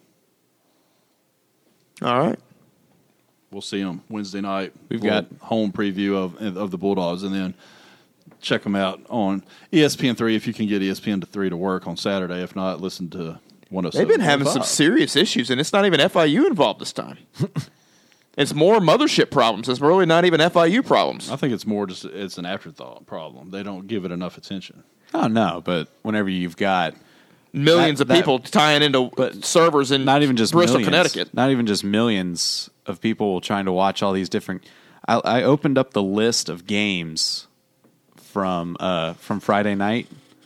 all right. We'll see them Wednesday night. We've We'll got home preview of of the Bulldogs, and then check them out on E S P N three if you can get E S P N three to work on Saturday. If not, listen to one oh seven. They've been having some serious issues, and it's not even F I U involved this time. It's more mothership problems. It's really not even F I U problems. I think it's more just it's an afterthought problem. They don't give it enough attention. Oh, no, but whenever you've got Millions that, of people that, tying into but servers in not even just Bristol, millions, Connecticut. Not even just millions of people trying to watch all these different. I, I opened up the list of games from uh, from Friday night.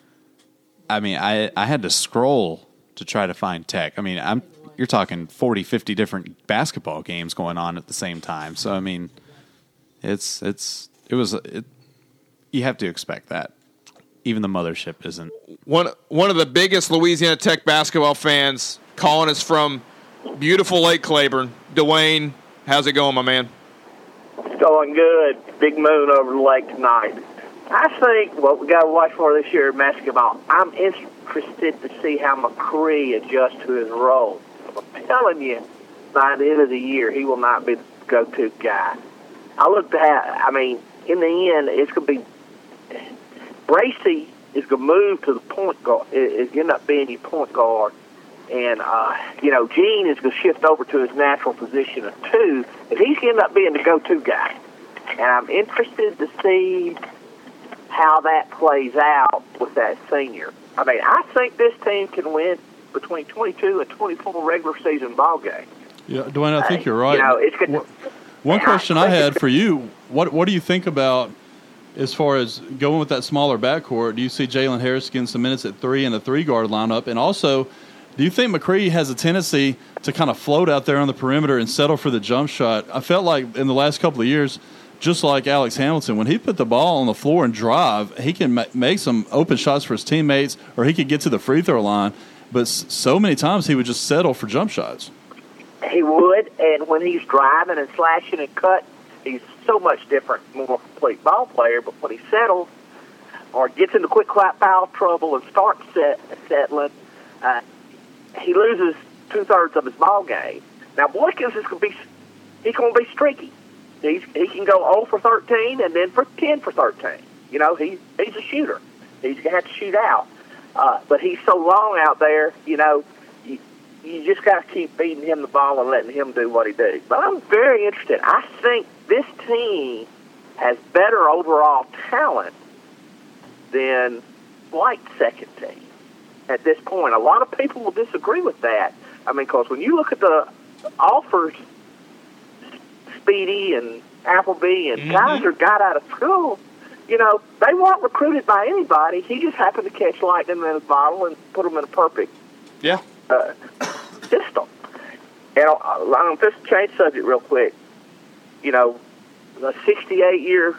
I mean, I, I had to scroll to try to find Tech. I mean, I'm you're talking forty, fifty different basketball games going on at the same time. So I mean, it's it's it was it, you have to expect that. Even the mothership isn't. One one of the biggest Louisiana Tech basketball fans calling us from beautiful Lake Claiborne. Dwayne, how's it going, my man? It's going good. Big moon over the lake tonight. I think what we got to watch for this year in basketball, I'm interested to see how McCree adjusts to his role. I'm telling you, by the end of the year, he will not be the go-to guy. I looked at, I mean, in the end, it's going to be Bracy is going to move to the point guard, is going to end up being your point guard. And, uh, you know, Gene is going to shift over to his natural position of two, and he's going to end up being the go-to guy. And I'm interested to see how that plays out with that senior. I mean, I think this team can win between twenty-two and twenty-four regular season ball games. Yeah, Dwayne, I think you're right. You know, it's good. One, one question I had for you, what what do you think about as far as going with that smaller backcourt? Do you see Jalen Harris getting some minutes at three in the three-guard lineup? And also, do you think McCree has a tendency to kind of float out there on the perimeter and settle for the jump shot? I felt like in the last couple of years, just like Alex Hamilton, when he put the ball on the floor and drive, he can ma- make some open shots for his teammates, or he could get to the free throw line. But s- so many times he would just settle for jump shots. He would, and when he's driving and slashing and cut, he's so much different, more complete ball player. But when he settles or gets into quick foul trouble and starts set, settling, uh, he loses two-thirds of his ball game. Now, Boykins is going to be he's going to be streaky. He's, he can go zero for thirteen and then for ten for thirteen. You know, he, he's a shooter. He's going to have to shoot out. Uh, but he's so long out there, you know, you, you just got to keep feeding him the ball and letting him do what he does. But I'm very interested. I think this team has better overall talent than White's second team at this point. A lot of people will disagree with that. I mean, because when you look at the offers, Speedy and Appleby and mm-hmm. guys who got out of school, you know, they weren't recruited by anybody. He just happened to catch lightning in a bottle and put them in a perfect yeah. uh, system. And uh, I'm just change subject real quick. You know, the sixty-eight year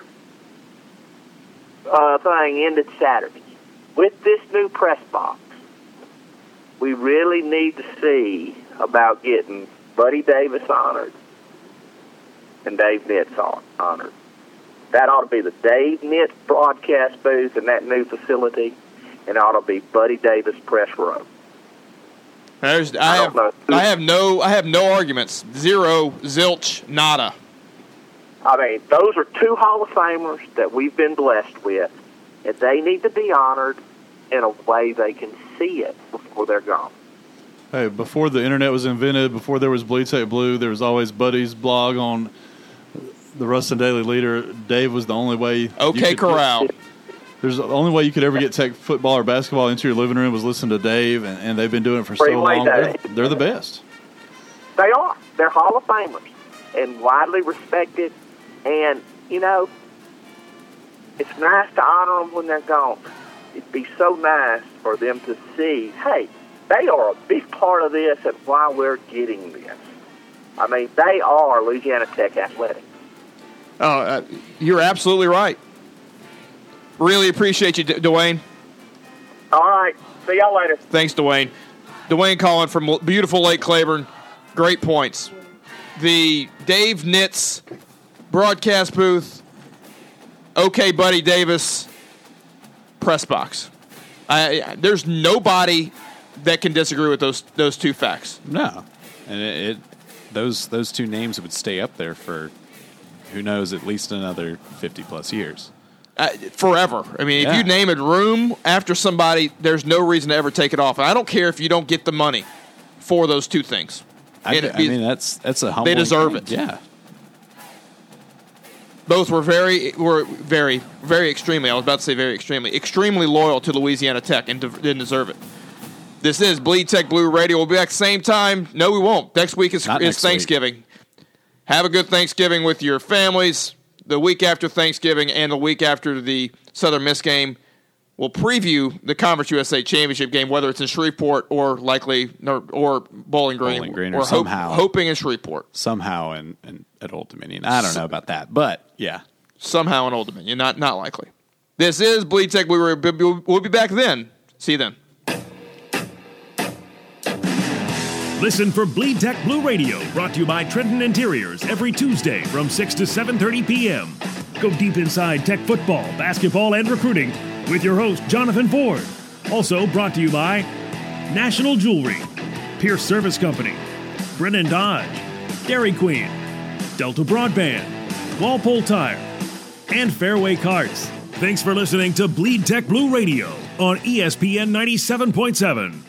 uh, thing ended Saturday. With this new press box, we really need to see about getting Buddy Davis honored and Dave Nitz honored. That ought to be the Dave Nitz broadcast booth in that new facility, and it ought to be Buddy Davis press row. There's, I, I have, I have no, I have no arguments. Zero, zilch, nada. I mean, those are two Hall of Famers that we've been blessed with, and they need to be honored in a way they can see it before they're gone. Hey, before the internet was invented, before there was Bleed Tech Blue, there was always Buddy's blog on the Ruston Daily Leader. Dave was the only way. Okay, you could Corral. Get, there's the only way you could ever get Tech football or basketball into your living room was listen to Dave, and, and they've been doing it for so Freeway long. They're, they're the best. They are. They're Hall of Famers and widely respected. And, you know, it's nice to honor them when they're gone. It'd be so nice for them to see, hey, they are a big part of this and why we're getting this. I mean, they are Louisiana Tech athletics. Oh, uh, you're absolutely right. Really appreciate you, D- Dwayne. All right. See y'all later. Thanks, Dwayne. Dwayne calling from beautiful Lake Claiborne. Great points. The Dave Nitz broadcast booth, okay, Buddy Davis press box. I, there's nobody that can disagree with those those two facts. No, and it, it those those two names would stay up there for who knows, at least another fifty plus years. Uh, forever. I mean, Yeah. if you name a room after somebody, there's no reason to ever take it off. And I don't care if you don't get the money for those two things. I, And I it- mean, that's that's a humbling they deserve thing. it. Yeah, Both were very, were very, very extremely. I was about to say very extremely, extremely loyal to Louisiana Tech and de- didn't deserve it. This is Bleed Tech Blue Radio. We'll be back same time. No, we won't. Next week is, Not is next week. Thanksgiving. Have a good Thanksgiving with your families. The week after Thanksgiving and the week after the Southern Miss game, we'll preview the Conference U S A Championship game, whether it's in Shreveport or likely or, or Bowling Green. Bowling Green or We're somehow. hoping in Shreveport. somehow in, in at Old Dominion. I don't know about that, but yeah. Somehow in Old Dominion. Not not likely. This is Bleed Tech Blue Radio. We'll be back then. See you then. Listen for Bleed Tech Blue Radio, brought to you by Trenton Interiors every Tuesday from six to seven thirty p.m. Go deep inside Tech football, basketball, and recruiting with your host, Jonathan Ford. Also brought to you by National Jewelry, Pierce Service Company, Brennan Dodge, Dairy Queen, Delta Broadband, Walpole Tire, and Fairway Carts. Thanks for listening to Bleed Tech Blue Radio on E S P N ninety-seven point seven.